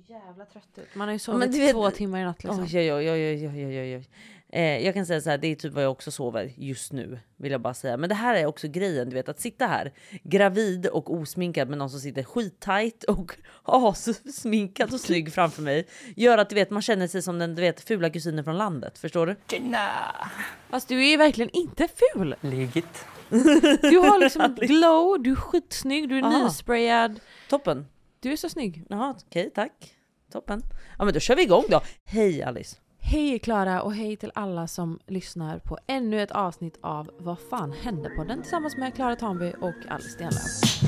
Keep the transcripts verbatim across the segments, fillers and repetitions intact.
jävla trött ut. Man har ju sovit vet, två timmar i natt liksom. Oj, oj, oj, oj, oj, oj, oj. Eh, jag kan säga så här, det är typ vad jag också sover just nu, vill jag bara säga. Men det här är också grejen, du vet, att sitta här gravid och osminkad med någon som sitter skittajt och assminkad och snygg framför mig gör att du vet, man känner sig som den, du vet, fula kusinen från landet, förstår du? Gina. Fast du är verkligen inte ful. Ligget. Du har liksom ett glow, du är skitsnygg, du är Aha. nysprayad. Toppen. Du är så snygg. Ja, okej, okay, tack. Toppen. Ja, men då kör vi igång då. Hej Alice. Hej Klara och hej till alla som lyssnar på ännu ett avsnitt av Vad fan hände på den tillsammans med Klara Tanby och Alice Stenlöf.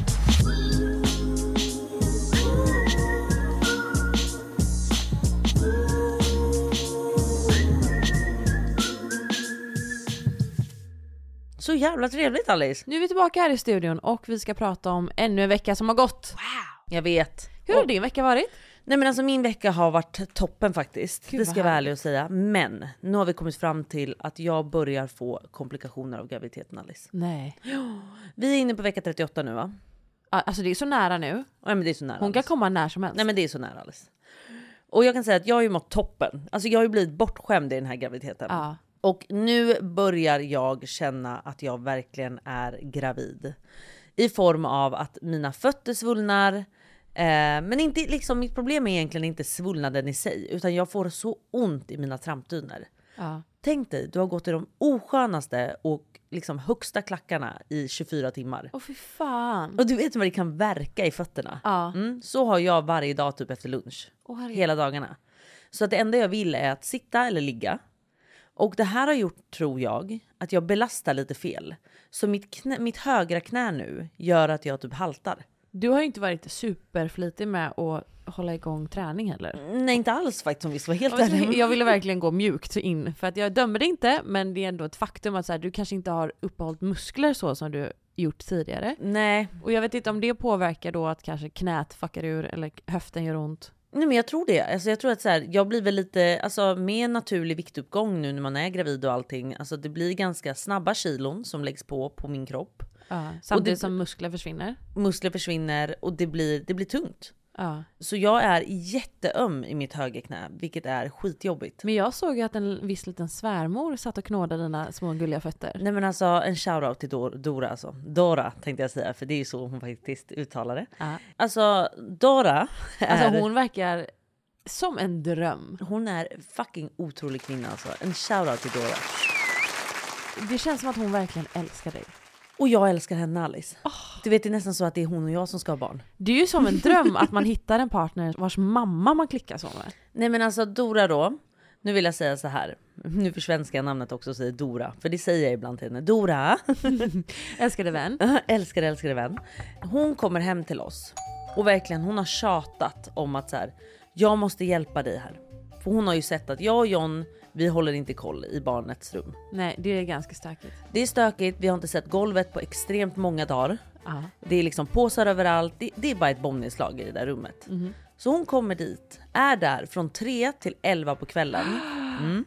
Så jävla trevligt Alice. Nu är vi tillbaka här i studion och vi ska prata om ännu en vecka som har gått. Wow. Jag vet. Hur har din vecka varit? Nej men alltså min vecka har varit toppen faktiskt. Gud, det ska jag vara ärlig och säga. Men nu har vi kommit fram till att jag börjar få komplikationer av graviditeten Alice. Nej. Vi är inne på vecka trettioåtta nu va? Alltså det är så nära nu. Ja men det är så nära. Hon kan Alice. komma när som helst. Nej men det är så nära Alice. Och jag kan säga att jag har ju mått toppen. Alltså jag har ju blivit bortskämd i den här graviditeten. Ja. Och nu börjar jag känna att jag verkligen är gravid. I form av att mina fötter svullnar. Eh, men inte, liksom, mitt problem är egentligen inte svullnaden i sig. Utan jag får så ont i mina trampdyner. Ja. Tänk dig, du har gått i de oskönaste och liksom högsta klackarna i tjugofyra timmar. Åh fy fan. Och du vet vad det kan verka i fötterna. Ja. Mm, så har jag varje dag typ efter lunch. Åh, hela dagarna. Så att det enda jag vill är att sitta eller ligga. Och det här har gjort, tror jag, att jag belastar lite fel. Så mitt, knä, mitt högra knä nu gör att jag typ haltar. Du har ju inte varit superflitig med att hålla igång träning heller. Nej, inte alls faktiskt om vi ska vara helt ärliga. Jag ville verkligen gå mjukt in. För att jag dömer det inte, men det är ändå ett faktum att så här, du kanske inte har uppehållit muskler så som du gjort tidigare. Nej. Och jag vet inte om det påverkar då att kanske knät fuckar ur eller höften gör ont. Nej men jag tror det. Alltså jag tror att så här, jag blir väl lite, alltså med naturlig viktuppgång nu när man är gravid och allting. Alltså det blir ganska snabba kilon som läggs på på min kropp. Ja, samtidigt det, som muskler försvinner. Muskler försvinner och det blir, det blir tungt. Ja. Så jag är jätteöm i mitt högerknä, vilket är skitjobbigt. Men jag såg ju att en viss liten svärmor satt och knådade dina små gulliga fötter. Nej men alltså en shoutout till Dor- Dora alltså. Dora tänkte jag säga, för det är ju så hon faktiskt uttalar det. Ja. Alltså Dora är... Alltså hon verkar som en dröm. Hon är fucking otrolig kvinna alltså. En shoutout till Dora. Det känns som att hon verkligen älskar dig. Och jag älskar henne Alice. Oh. Du vet det är nästan så att det är hon och jag som ska ha barn. Det är ju som en dröm att man hittar en partner vars mamma man klickar så med. Nej men alltså Dora då. Nu vill jag säga så här. Nu försvenskar jag namnet också och säger Dora. För det säger jag ibland till henne. Dora. Älskade vän. älskade, älskade vän. Hon kommer hem till oss. Och verkligen hon har tjatat om att så här. Jag måste hjälpa dig här. För hon har ju sett att jag och John, vi håller inte koll i barnets rum. Nej, det är ganska stökigt. Det är stökigt, vi har inte sett golvet på extremt många dagar. Aha. Det är liksom påsar överallt, det, det är bara ett bombnedslag i det där rummet. Mm. Så hon kommer dit, är där från tre till elva på kvällen. Mm.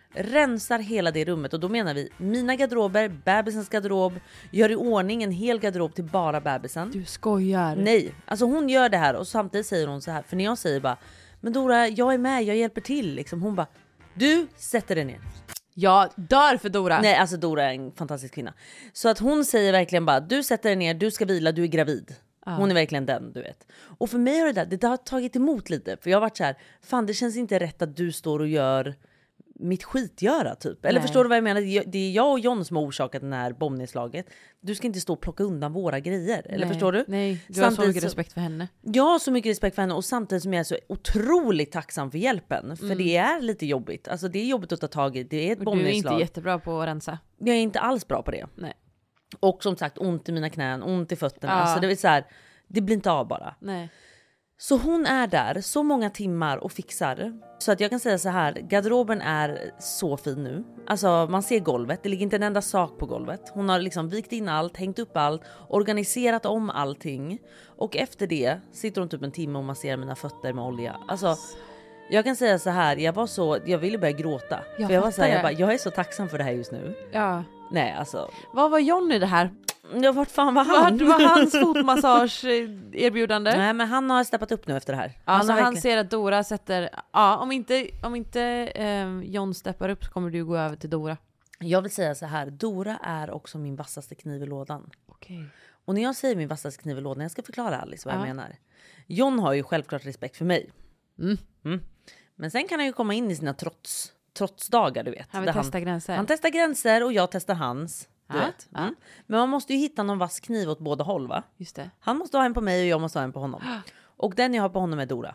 Rensar hela det rummet och då menar vi mina garderober, bebisens garderob, gör i ordning en hel garderob till bara bebisen. Du skojar. Nej, alltså hon gör det här och samtidigt säger hon så här, för när jag säger bara men Dora, jag är med, jag hjälper till liksom. Hon bara, du sätter dig ner. Jag dör för Dora. Nej, alltså Dora är en fantastisk kvinna. Så att hon säger verkligen bara, du sätter dig ner, du ska vila, du är gravid. Ah. Hon är verkligen den, du vet. Och för mig har det där, det har tagit emot lite. För jag har varit så här, fan det känns inte rätt att du står och gör mitt skitgöra typ. Eller Nej. Förstår du vad jag menar? Det är jag och John som har orsakat den här bombnedslaget. Du ska inte stå och plocka undan våra grejer. Eller Nej. förstår du? Nej, du har så mycket respekt för henne. Jag har så mycket respekt för henne och samtidigt som jag är så otroligt tacksam för hjälpen. För Mm. det är lite jobbigt. Alltså det är jobbigt att ta tag i. Det är ett bombnedslag. Du är inte jättebra på att rensa. Jag är inte alls bra på det. Nej. Och som sagt, ont i mina knän, ont i fötterna. Ja. Alltså det vill så här, det blir inte av bara. Nej. Så hon är där så många timmar och fixar. Så att jag kan säga så här, garderoben är så fin nu. Alltså man ser golvet, det ligger inte en enda sak på golvet. Hon har liksom vikt in allt, hängt upp allt, organiserat om allting. Och efter det sitter hon typ en timme och masserar mina fötter med olja. Alltså jag kan säga så här, jag var så, jag ville börja gråta. Jag för jag var så här, det. jag, bara, jag är så tacksam för det här just nu. Ja. Nej alltså. Vad var John i det här? Ja, vart fan var han? Det var hans fotmassage erbjudande. Nej, men han har steppat upp nu efter det här. Ja, Han så har han verkligen... ser att Dora sätter... Ja, om inte, om inte eh, John steppar upp så kommer du gå över till Dora. Jag vill säga så här, Dora är också min vassaste kniv i lådan. Okej. Och när jag säger min vassaste kniv i lådan, jag ska förklara Alice vad Ja. jag menar. John har ju självklart respekt för mig. Mm. Mm. Men sen kan han ju komma in i sina trots, trotsdagar, du vet. Han vill Där testa gränser. Han testar gränser och jag testar hans. Du Ja, vet. ja. Mm. Men man måste ju hitta någon vass kniv åt båda håll, va? Just det. Han måste ha en på mig och jag måste ha en på honom. Och den jag har på honom är Dora.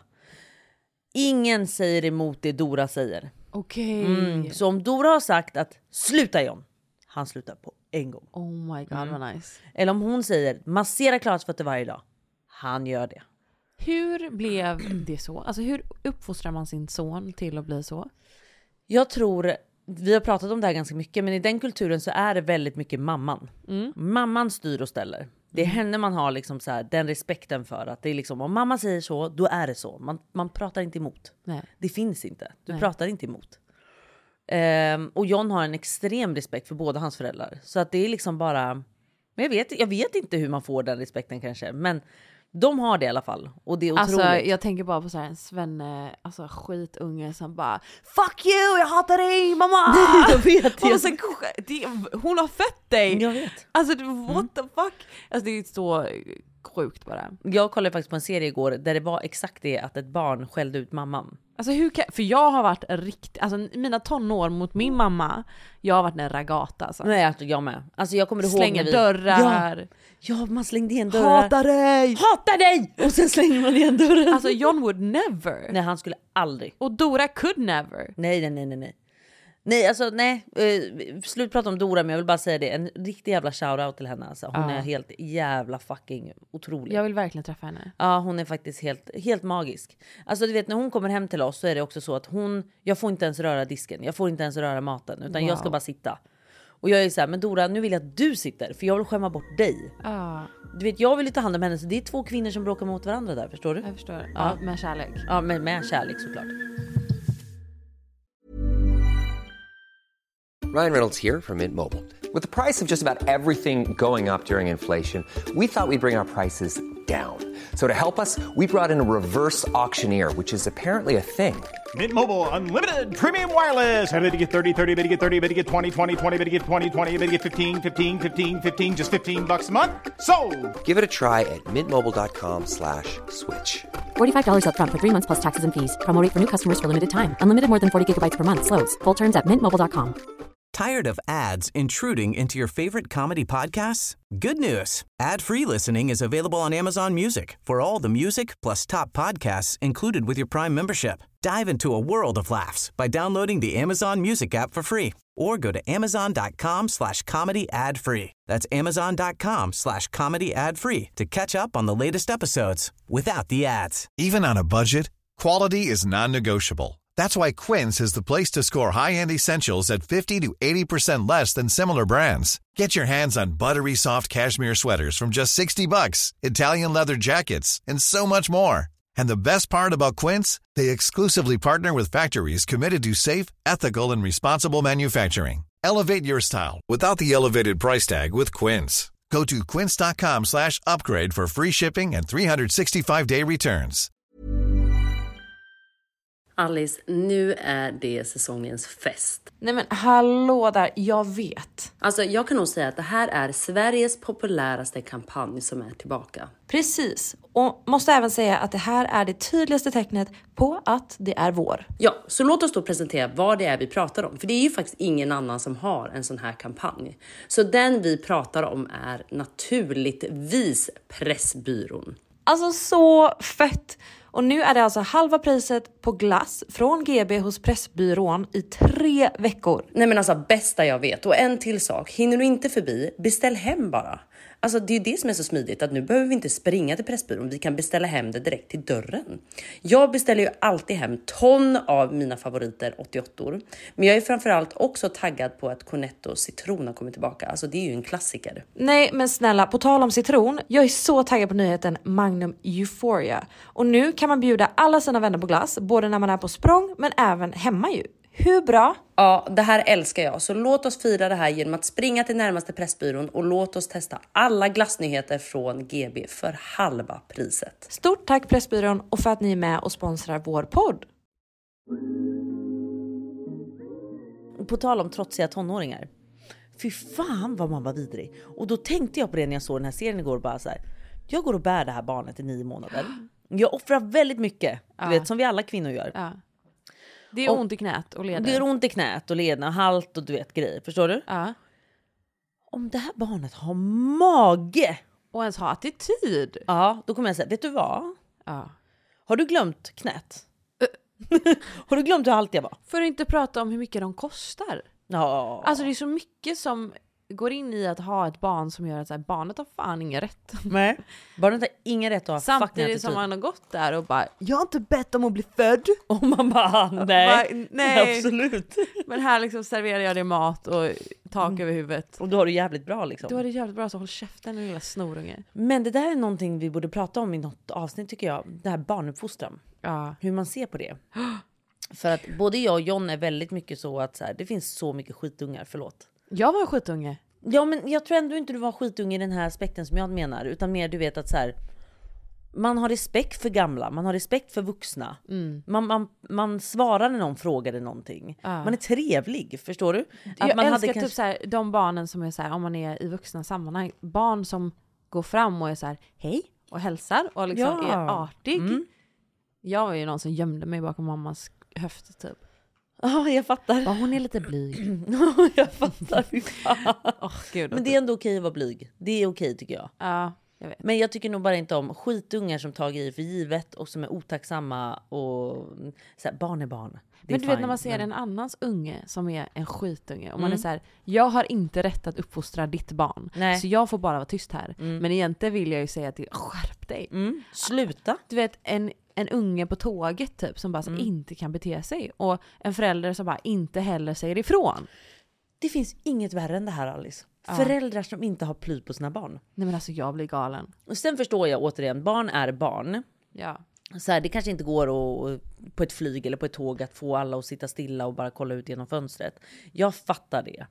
Ingen säger emot det Dora säger. Okej. Mm. Så om Dora har sagt att sluta John, han slutar på en gång. Oh my god, Mm. vad nice. Eller om hon säger massera Klaras fötter varje dag, han gör det. Hur blev det så? Alltså hur uppfostrar man sin son till att bli så? Jag tror, vi har pratat om det här ganska mycket, men i den kulturen så är det väldigt mycket mamman. Mm. Mamman styr och ställer. Det är henne man har liksom så här, den respekten för. Att det är liksom, om mamma säger så, då är det så. Man, man pratar inte emot. Nej. Det finns inte. Du Nej. pratar inte emot. Ehm, och John har en extrem respekt för båda hans föräldrar. Så att det är liksom bara... Men jag vet, jag vet inte hur man får den respekten kanske. Men de har det i alla fall. Och det är otroligt. Alltså jag tänker bara på så här en svenne, alltså skitunge som bara fuck you, jag hatar dig mamma! jag vet. Hon, Jag, har så, det, hon har fött dig! jag vet. Alltså what mm. the fuck? Alltså det är så sjukt bara. Jag kollade faktiskt på en serie igår där det var exakt det att ett barn skällde ut mamman. Alltså hur kan, för jag har varit riktigt, alltså mina tonår mot min mamma, jag har varit en ragata alltså. Nej, alltså, jag med. Alltså jag kommer ihåg Slänger när vi... dörrar. Ja, ja, man slängde igen dörrar. Hatar dig! Hatar dig! Och sen slänger man igen dörren. Alltså John would never. Nej, han skulle aldrig. Och Dora could never. Nej, nej, nej, nej, nej. Nej, alltså nej. Uh, slut prata om Dora, men jag vill bara säga det. En riktig jävla shoutout till henne. Alltså. Hon Ja. är helt jävla fucking otrolig. Jag vill verkligen träffa henne. Ja, hon är faktiskt helt, helt magisk. Alltså du vet, när hon kommer hem till oss så är det också så att hon... Jag får inte ens röra disken. Jag får inte ens röra maten. Utan Wow. jag ska bara sitta. Och jag är så här, men Dora, nu vill jag att du sitter. För jag vill skämma bort dig. Ja, Du vet, jag vill ju ta hand om henne. Så det är två kvinnor som bråkar mot varandra där, förstår du? jag förstår. Ja, Ja. med kärlek. Ja, men med kärlek såklart. Ryan Reynolds here from Mint Mobile. With the price of just about everything going up during inflation, we thought we'd bring our prices down. So to help us, we brought in a reverse auctioneer, which is apparently a thing. Mint Mobile Unlimited Premium Wireless. How to get thirty, thirty, how to get thirty, how to get twenty, twenty, twenty, how to get twenty, twenty, how to get fifteen, fifteen, fifteen, fifteen, just fifteen bucks a month? Sold! Give it a try at mintmobile.com slash switch. forty-five dollars up front for three months plus taxes and fees. Promo rate for new customers for limited time. Unlimited more than forty gigabytes per month. Slows full terms at mint mobile dot com. Tired of ads intruding into your favorite comedy podcasts? Good news. Ad-free listening is available on Amazon Music for all the music plus top podcasts included with your Prime membership. Dive into a world of laughs by downloading the Amazon Music app for free or go to amazon.com slash comedy ad free. That's amazon.com slash comedy ad free to catch up on the latest episodes without the ads. Even on a budget, quality is non-negotiable. That's why Quince is the place to score high-end essentials at fifty to eighty percent less than similar brands. Get your hands on buttery soft cashmere sweaters from just sixty bucks, Italian leather jackets, and so much more. And the best part about Quince, they exclusively partner with factories committed to safe, ethical, and responsible manufacturing. Elevate your style without the elevated price tag with Quince. Go to quince.com slash upgrade for free shipping and three sixty-five day returns. Alice, nu är det säsongens fest. Nej men hallå där, jag vet. Alltså jag kan nog säga att det här är Sveriges populäraste kampanj som är tillbaka. Precis, och måste även säga att det här är det tydligaste tecknet på att det är vår. Ja, så låt oss då presentera vad det är vi pratar om. För det är ju faktiskt ingen annan som har en sån här kampanj. Så den vi pratar om är naturligtvis Pressbyrån. Alltså så fett! Och nu är det alltså halva priset på glass från G B hos Pressbyrån i tre veckor. Nej men alltså bästa jag vet. Och en till sak, hinner du inte förbi, beställ hem bara. Alltså det är ju det som är så smidigt, att nu behöver vi inte springa till Pressbyrån, vi kan beställa hem det direkt till dörren. Jag beställer ju alltid hem ton av mina favoriter åttioåttor. Men jag är framförallt också taggad på att Cornetto citron har kommit tillbaka. Alltså det är ju en klassiker. Nej men snälla, på tal om citron, jag är så taggad på nyheten Magnum Euphoria. Och nu kan man bjuda alla sina vänner på glass, både när man är på språng men även hemma ju. Hur bra? Ja, det här älskar jag. Så låt oss fira det här genom att springa till närmaste Pressbyrån och låt oss testa alla glassnyheter från G B för halva priset. Stort tack Pressbyrån och för att ni är med och sponsrar vår podd. På tal om trotsiga tonåringar. Fy fan vad man var vidrig. Och då tänkte jag på det när jag såg den här serien igår. Bara så här, jag går och bär det här barnet i nio månader. Jag offrar väldigt mycket. Du Ja. vet, som vi alla kvinnor gör. Ja. Det är Och- ont i knät och leder. Det gör ont i knät och lederna, halt och du vet grejer. Förstår du? Ja. Om det här barnet har mage. Och ens ha attityd. Ja, då kommer jag säga, vet du vad? Ja. Har du glömt knät? Har du glömt hur halt jag var? För att inte prata om hur mycket de kostar. Ja. Alltså det är så mycket som går in i att ha ett barn som gör att så här, barnet har fan ingen rätt. Nej. Barnet har ingen rätt att ha fucking Samtidigt attityd. som man har gått där och bara, jag har inte bett om att bli född. Och man bara, nej. Bara, nej. Absolut. Men här liksom serverar jag dig mat och tak Mm. över huvudet. Och då har du jävligt bra liksom. Då är det jävligt bra, så håll käften din lilla snorunge. Men det där är någonting vi borde prata om i något avsnitt tycker jag. Det här barnuppfostran. Ja. Hur man ser på det. För att både jag och John är väldigt mycket så att så här, det finns så mycket skitungar, förlåt. Jag var en skitunge. Ja, men jag tror ändå inte du var skitunge i den här aspekten som jag menar. Utan mer du vet att så här, man har respekt för gamla, man har respekt för vuxna. Mm. Man, man, man svarar när någon frågade någonting. Ja. Man är trevlig, förstår du? Att Jag man älskar hade typ kanske- så här, de barnen som är så här, om man är i vuxna sammanhang. Barn som går fram och är så här, hej, och hälsar och liksom Ja. är artig. Mm. Jag var ju någon som gömde mig bakom mammas höft typ. Ja, jag fattar. Ja, hon är lite blyg. Jag fattar. Fy fan. Oh, Gud, Men det är ändå okej att vara blyg. Det är okej tycker jag. Ja, jag vet. Men jag tycker nog bara inte om skitungar som tar grejer för givet och som är otacksamma och så här, barn är barn. Det är Men du vet fine, när man ser men- en annans unge som är en skitunge och man Mm. är så här, jag har inte rätt att uppfostra ditt barn. Nej. Så jag får bara vara tyst här. Mm. Men egentligen vill jag ju säga till, skärp dig. Mm. Sluta. Du vet en, en unge på tåget typ som bara så, Mm. inte kan bete sig. Och en förälder som bara inte heller säger ifrån. Det finns inget värre än det här, Alice. Ja. Föräldrar som inte har ply på sina barn. Nej men alltså jag blir galen. Och sen förstår jag återigen, barn är barn. Ja. Så här, det kanske inte går att, på ett flyg eller på ett tåg att få alla att sitta stilla och bara kolla ut genom fönstret. Jag fattar det.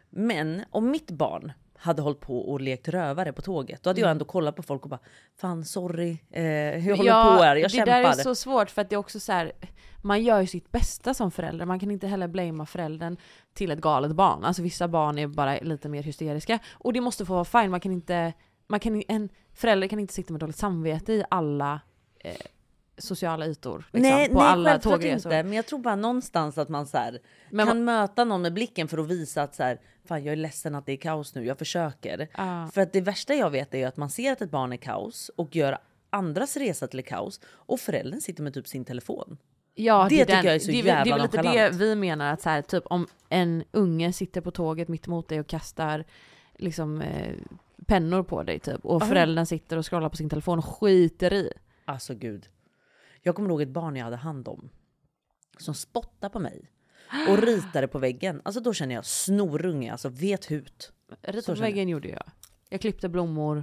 Men om mitt barn hade hållit på och lekt rövare på tåget, då hade jag ändå kollat på folk och bara, fan sorry, eh, hur håller Ja, på här, jag det kämpar. där är så svårt för att det är också så här, man gör ju sitt bästa som förälder. Man kan inte heller blamea föräldern till ett galet barn. Alltså vissa barn är bara lite mer hysteriska. Och det måste få vara fine. Man kan inte, man kan, en förälder kan inte sitta med dåligt samvete i alla eh, sociala ytor. Liksom, nej, på nej alla självklart tågresor. inte. Men jag tror bara någonstans att man så här, Men kan möta någon med blicken för att visa att så här, fan jag är ledsen att det är kaos nu, jag försöker. Ja. För att det värsta jag vet är ju att man ser att ett barn är kaos och gör andras resa till kaos och föräldern sitter med typ sin telefon. Ja, Det är tycker den, jag är så det, jävla det är väl lite det nonchalant. vi menar att så här, typ om en unge sitter på tåget mitt emot dig och kastar liksom eh, pennor på dig typ och Aha. föräldern sitter och scrollar på sin telefon och skiter i. Alltså gud. Jag kommer ihåg ett barn jag hade hand om som spottade på mig och ritade på väggen. Alltså då känner jag snorunge, alltså vet hut. Rita Så på känner väggen gjorde jag. Jag klippte blommor,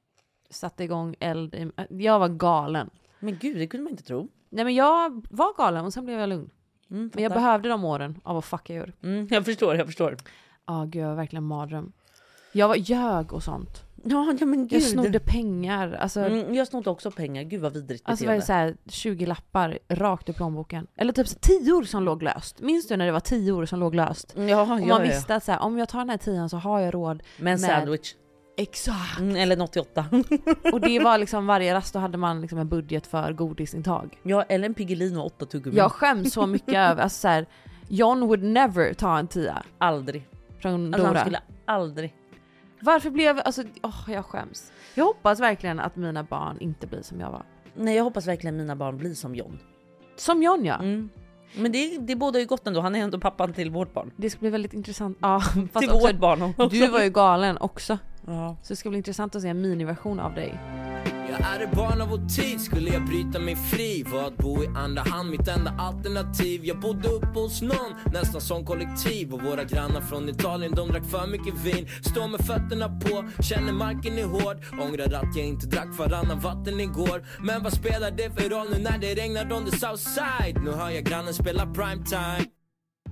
satte igång eld. i- Jag var galen. Men gud, det kunde man inte tro. Nej men jag var galen och sen blev jag lugn. Mm, Men jag fattar. behövde de åren av att fucka ur. Mm, jag förstår, jag förstår. Ja gud, jag var verkligen en mardröm. Jag var ljög och sånt. Ja, ja men gud. Jag snodde pengar. Alltså, Mm, jag snodde också pengar. Gud vad vidrigt alltså var det beteende. så här tjugo lappar rakt i plånboken. Eller typ så tior som låg löst. Minns du när det var tior som låg löst? Ja, ja, Och man ja. visste att så här, om jag tar den här tian så har jag råd. Med en med- sandwich. Exakt. Mm, eller en åttioåtta. Och det var liksom varje rast då hade man liksom en budget för godisintag. Ja, eller en Piggelin och åtta tuggummi. Jag skäms så mycket över, alltså så här, John would never ta en tia Aldrig. från Alltså Dora. han skulle aldrig. Varför blev, alltså, åh jag skäms. Jag hoppas verkligen att mina barn inte blir som jag var. Nej, jag hoppas verkligen mina barn blir som John. Som John ja. Mm. Men det, det båda ju gott ändå. Han är ändå pappan till vårt barn. Det ska bli väldigt intressant. Ja, fast Till också, vårt barn också. du var ju galen också. Ja. Så det ska bli intressant att se en miniversion av dig. Jag är ett barn av vår tid, skulle jag bryta mig fri. Var att bo i andra hand, mitt enda alternativ. Jag bodde upp hos någon, nästan som kollektiv. Och våra grannar från Italien, de drack för mycket vin. Står med fötterna på, känner marken är hård. Ångrar att jag inte drack varannan vatten igår. Men vad spelar det för roll nu när det regnar on the south side? Nu hör jag grannen spela primetime.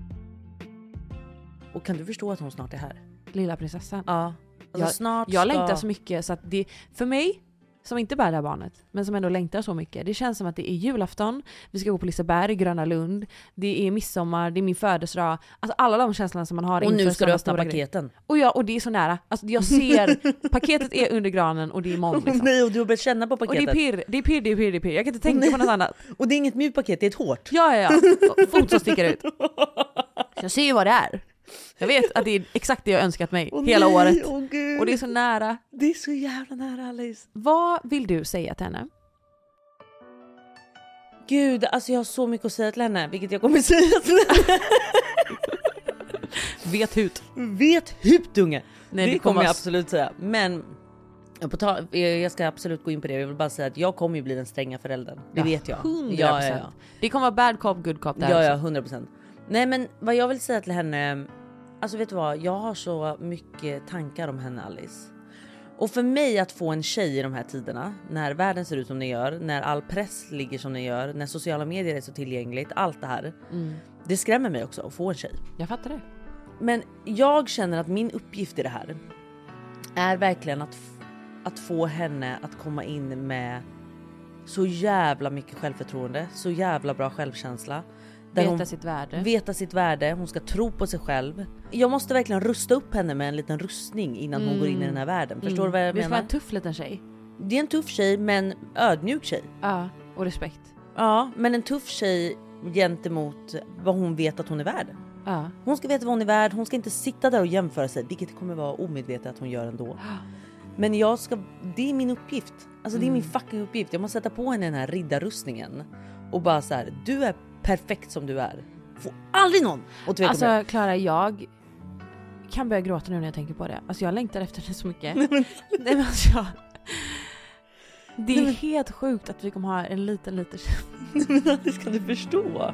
Och kan du förstå att hon snart är här? Lilla prinsessan. Ja. Alltså jag, snart jag ska... längtar så mycket så att det, för mig som inte bär det här barnet, men som ändå längtar så mycket. Det känns som att det är julafton, vi ska gå på Liseberg, Gröna Lund, det är midsommar, det är min födelsedag. Alltså alla de känslorna som man har. Och nu ska du öppna stora paketen. Och, jag, och det är så nära. Alltså jag ser, paketet är under granen och det är imorgon liksom. Nej, och du har börjat känna på paketet. Och det är pirr, det är pirr, det är pirr, det är pirr. Jag kan inte tänka på något annat. Och det är inget mjukt paket, det är ett hårt. Ja, ja, ja. Fot som sticker ut. Så jag ser ju vad det är. Jag vet att det är exakt det jag önskat mig oh, hela nej, året. Oh, Gud. Och det är så nära. Det är så jävla nära, Alice. Vad vill du säga till henne? Gud, alltså jag har så mycket att säga till henne, vilket jag kommer säga till henne. Vet hut. Vet hut, unge. Nej, det, det kommer kommer jag absolut säga. Men på ta, jag ska absolut gå in på det. Jag vill bara säga att jag kommer ju bli den stränga föräldern. Det ja, vet jag. hundra procent. Ja, ja, ja. Det kommer vara bad cop, good cop där. Ja, ja, hundra procent. Nej, men vad jag vill säga till henne, alltså vet du vad, jag har så mycket tankar om henne, Alice. Och för mig att få en tjej i de här tiderna, när världen ser ut som den gör, när all press ligger som den gör, när sociala medier är så tillgängligt, allt det här. Mm. Det skrämmer mig också att få en tjej. Jag fattar det. Men jag känner att min uppgift i det här är verkligen att, att få henne att komma in med så jävla mycket självförtroende, så jävla bra självkänsla. Där veta hon sitt värde. Veta sitt värde, hon ska tro på sig själv. Jag måste verkligen rusta upp henne med en liten rustning innan mm. hon går in i den här världen. Förstår mm. du vad jag menar? Det ska menar? vara en tuff liten tjej. Det är en tuff tjej, men ödmjuk tjej. Ja, och respekt. Ja, men en tuff tjej gentemot vad hon vet att hon är värd. Ja. Hon ska veta vad hon är värd. Hon ska inte sitta där och jämföra sig, vilket kommer vara omedvetet att hon gör ändå. Men jag ska, det är min uppgift. Alltså det är min fucking uppgift. Jag måste sätta på henne den här riddarrustningen och bara så här: du är perfekt som du är. Får aldrig någon att tveka. Alltså Klara, jag kan börja gråta nu när jag tänker på det. Alltså jag längtar efter det så mycket. Nej, men, Nej, men alltså jag... Det är Nej, men... helt sjukt att vi kommer ha en liten liten men det ska du förstå.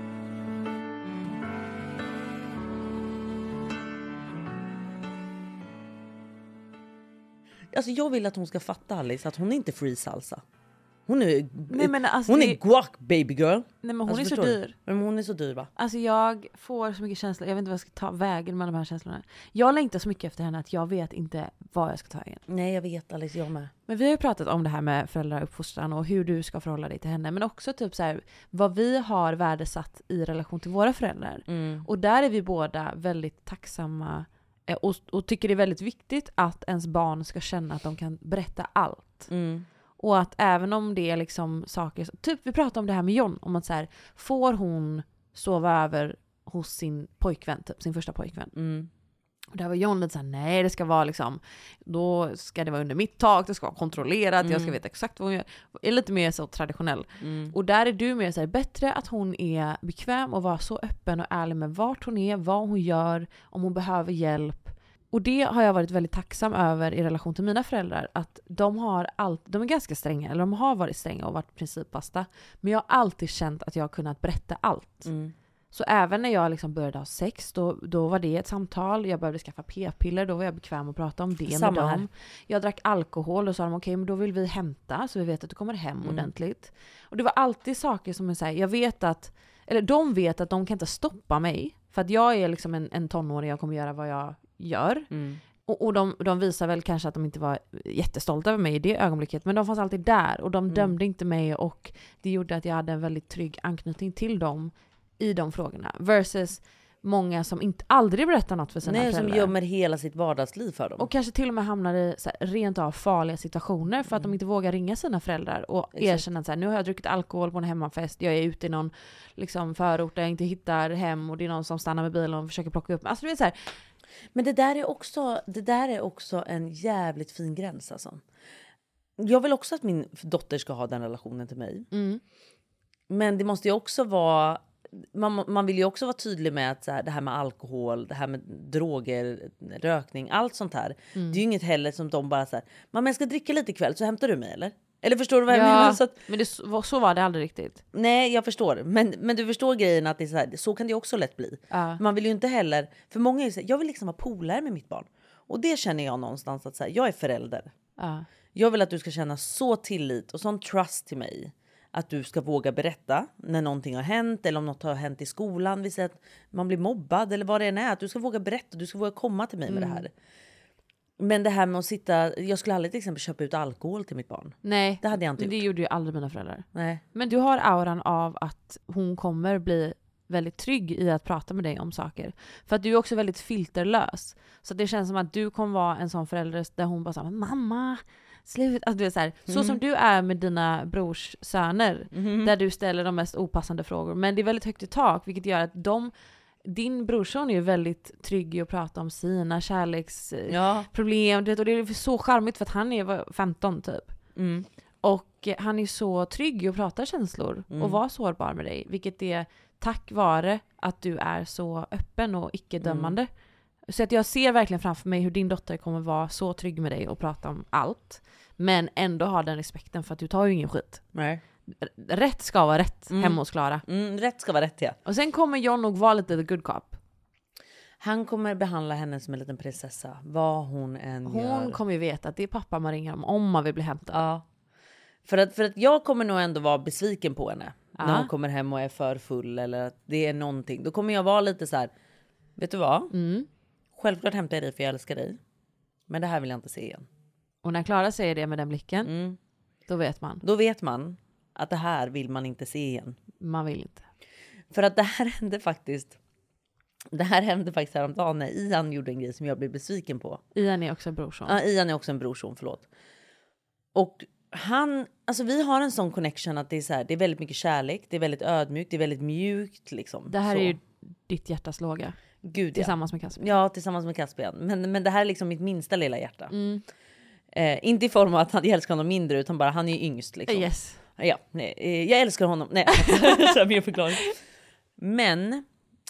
Alltså jag vill att hon ska fatta, Alice, att hon är inte free salsa. Hon är, Nej, men alltså hon det... är guac baby girl. Nej, men hon alltså, är så dyr. Men hon är så dyr, va? Alltså jag får så mycket känslor. Jag vet inte vad jag ska ta vägen med de här känslorna. Jag längtar så mycket efter henne att jag vet inte vad jag ska ta igen. Nej, jag vet, Alice, jag med. Men vi har ju pratat om det här med föräldrauppfostran och hur du ska förhålla dig till henne. Men också typ så här, vad vi har värdesatt i relation till våra föräldrar. Mm. Och där är vi båda väldigt tacksamma och, och tycker det är väldigt viktigt att ens barn ska känna att de kan berätta allt. Mm. Och att även om det är liksom saker, typ vi pratade om det här med John, om att så här, får hon sova över hos sin pojkvän, typ sin första pojkvän. Mm. Och där var John lite såhär, nej det ska vara liksom, då ska det vara under mitt tak, det ska vara kontrollerat, mm. jag ska veta exakt vad hon gör. Är lite mer så traditionell. Mm. Och där är du mer såhär, bättre att hon är bekväm och vara så öppen och ärlig med vart hon är, vad hon gör, om hon behöver hjälp. Och det har jag varit väldigt tacksam över i relation till mina föräldrar. Att de har allt, de är ganska stränga, eller de har varit stränga och varit principfasta. Men jag har alltid känt att jag har kunnat berätta allt. Mm. Så även när jag liksom började ha sex, då, då var det ett samtal. Jag började skaffa p-piller, då var jag bekväm att prata om det Samma med dem. Här. Jag drack alkohol och sa de okej, okay, men då vill vi hämta så vi vet att du kommer hem mm. ordentligt. Och det var alltid saker som är så här, jag vet att, eller de vet att de kan inte stoppa mig. För att jag är liksom en, en tonåring, jag kommer göra vad jag gör. Mm. Och, och de, de visar väl kanske att de inte var jättestolta över mig i det ögonblicket. Men de fanns alltid där och de mm. dömde inte mig. Och det gjorde att jag hade en väldigt trygg anknytning till dem i de frågorna. Versus många som inte aldrig berättar något för sina Nej, föräldrar. som gömmer hela sitt vardagsliv för dem. Och kanske till och med hamnar i så här, rent av farliga situationer för att mm. de inte vågar ringa sina föräldrar och Exakt. erkänna att så här, nu har jag druckit alkohol på en hemmafest, jag är ute i någon liksom, förort där jag inte hittar hem och det är någon som stannar med bilen och försöker plocka upp mig. Alltså det är så här. Men det där är också det där är också en jävligt fin gräns alltså. Jag vill också att min dotter ska ha den relationen till mig. Mm. Men det måste ju också vara Man, man vill ju också vara tydlig med att så här, det här med alkohol, det här med droger, rökning, allt sånt här. Mm. Det är ju inget heller som de bara så här, mamma jag ska dricka lite ikväll så hämtar du mig eller? Eller förstår du vad jag ja, menar? Så att, men det, så var det aldrig riktigt. Nej, jag förstår. Men, men du förstår grejen att det är så här, så kan det också lätt bli. Uh. Man vill ju inte heller, för många är så här, jag vill liksom vara polare med mitt barn. Och det känner jag någonstans att så här, jag är förälder. Uh. Jag vill att du ska känna så tillit och sån trust till mig. att du ska våga berätta när någonting har hänt eller om något har hänt i skolan. Vi säger att man blir mobbad eller vad det än är. Att du ska våga berätta, du ska våga komma till mig med mm. det här. Men det här med att sitta, jag skulle aldrig till exempel köpa ut alkohol till mitt barn. Nej, det hade jag inte det gjort. gjorde ju aldrig mina föräldrar. Nej. Men du har auran av att hon kommer bli väldigt trygg i att prata med dig om saker. För att du är också väldigt filterlös. Så det känns som att du kommer vara en sån förälder där hon bara säger mamma, slut. Alltså, du är så, här, mm. så som du är med dina brors söner. Mm. Där du ställer de mest opassande frågor. Men det är väldigt högt i tak, vilket gör att de, din brorson är ju väldigt trygg i att prata om sina kärleksproblem. Ja. Och det är så charmigt för att han är femton typ. Mm. Och han är så trygg i att prata känslor. Mm. Och vara sårbar med dig. Vilket är tack vare att du är så öppen och icke-dömande. Mm. Så att jag ser verkligen framför mig hur din dotter kommer vara så trygg med dig och prata om allt. Men ändå ha den respekten för att du tar ju ingen skit. Nej. Rätt ska vara rätt mm. hemma hos Klara. Mm, rätt ska vara rätt, ja. Och sen kommer John nog vara lite the good cop. Han kommer behandla henne som en liten prinsessa. Vad hon än hon gör. Hon kommer ju veta att det är pappa man ringer om, om man vill bli hämtad. Ja. För att, för att jag kommer nog ändå vara besviken på henne. Ja. När hon kommer hem och är för full eller att det är någonting. Då kommer jag vara lite så här, vet du vad? Mm. Självklart hämtar jag dig för jag älskar dig. Men det här vill jag inte se igen. Och när Klara säger det med den blicken, mm. då vet man. Då vet man att det här vill man inte se igen. Man vill inte. För att det här hände faktiskt. Det här hände faktiskt häromdagen när Ian gjorde en grej som jag blev besviken på. Ian är också en brorson. Ja, Ian är också en brorson, förlåt. Och han, alltså vi har en sån connection att det är så här, det är väldigt mycket kärlek, det är väldigt ödmjukt, det är väldigt mjukt liksom. Det här så. är ju ditt hjärtas låga. Gud, tillsammans ja. med Caspian. Ja, tillsammans med Caspian. Men, men det här är liksom mitt minsta lilla hjärta. Mm. Eh, inte i form av att han, jag älskar honom mindre, utan bara han är ju yngst liksom. Yes. Ja, nej, eh, jag älskar honom. Nej, så är mer förklaring. Men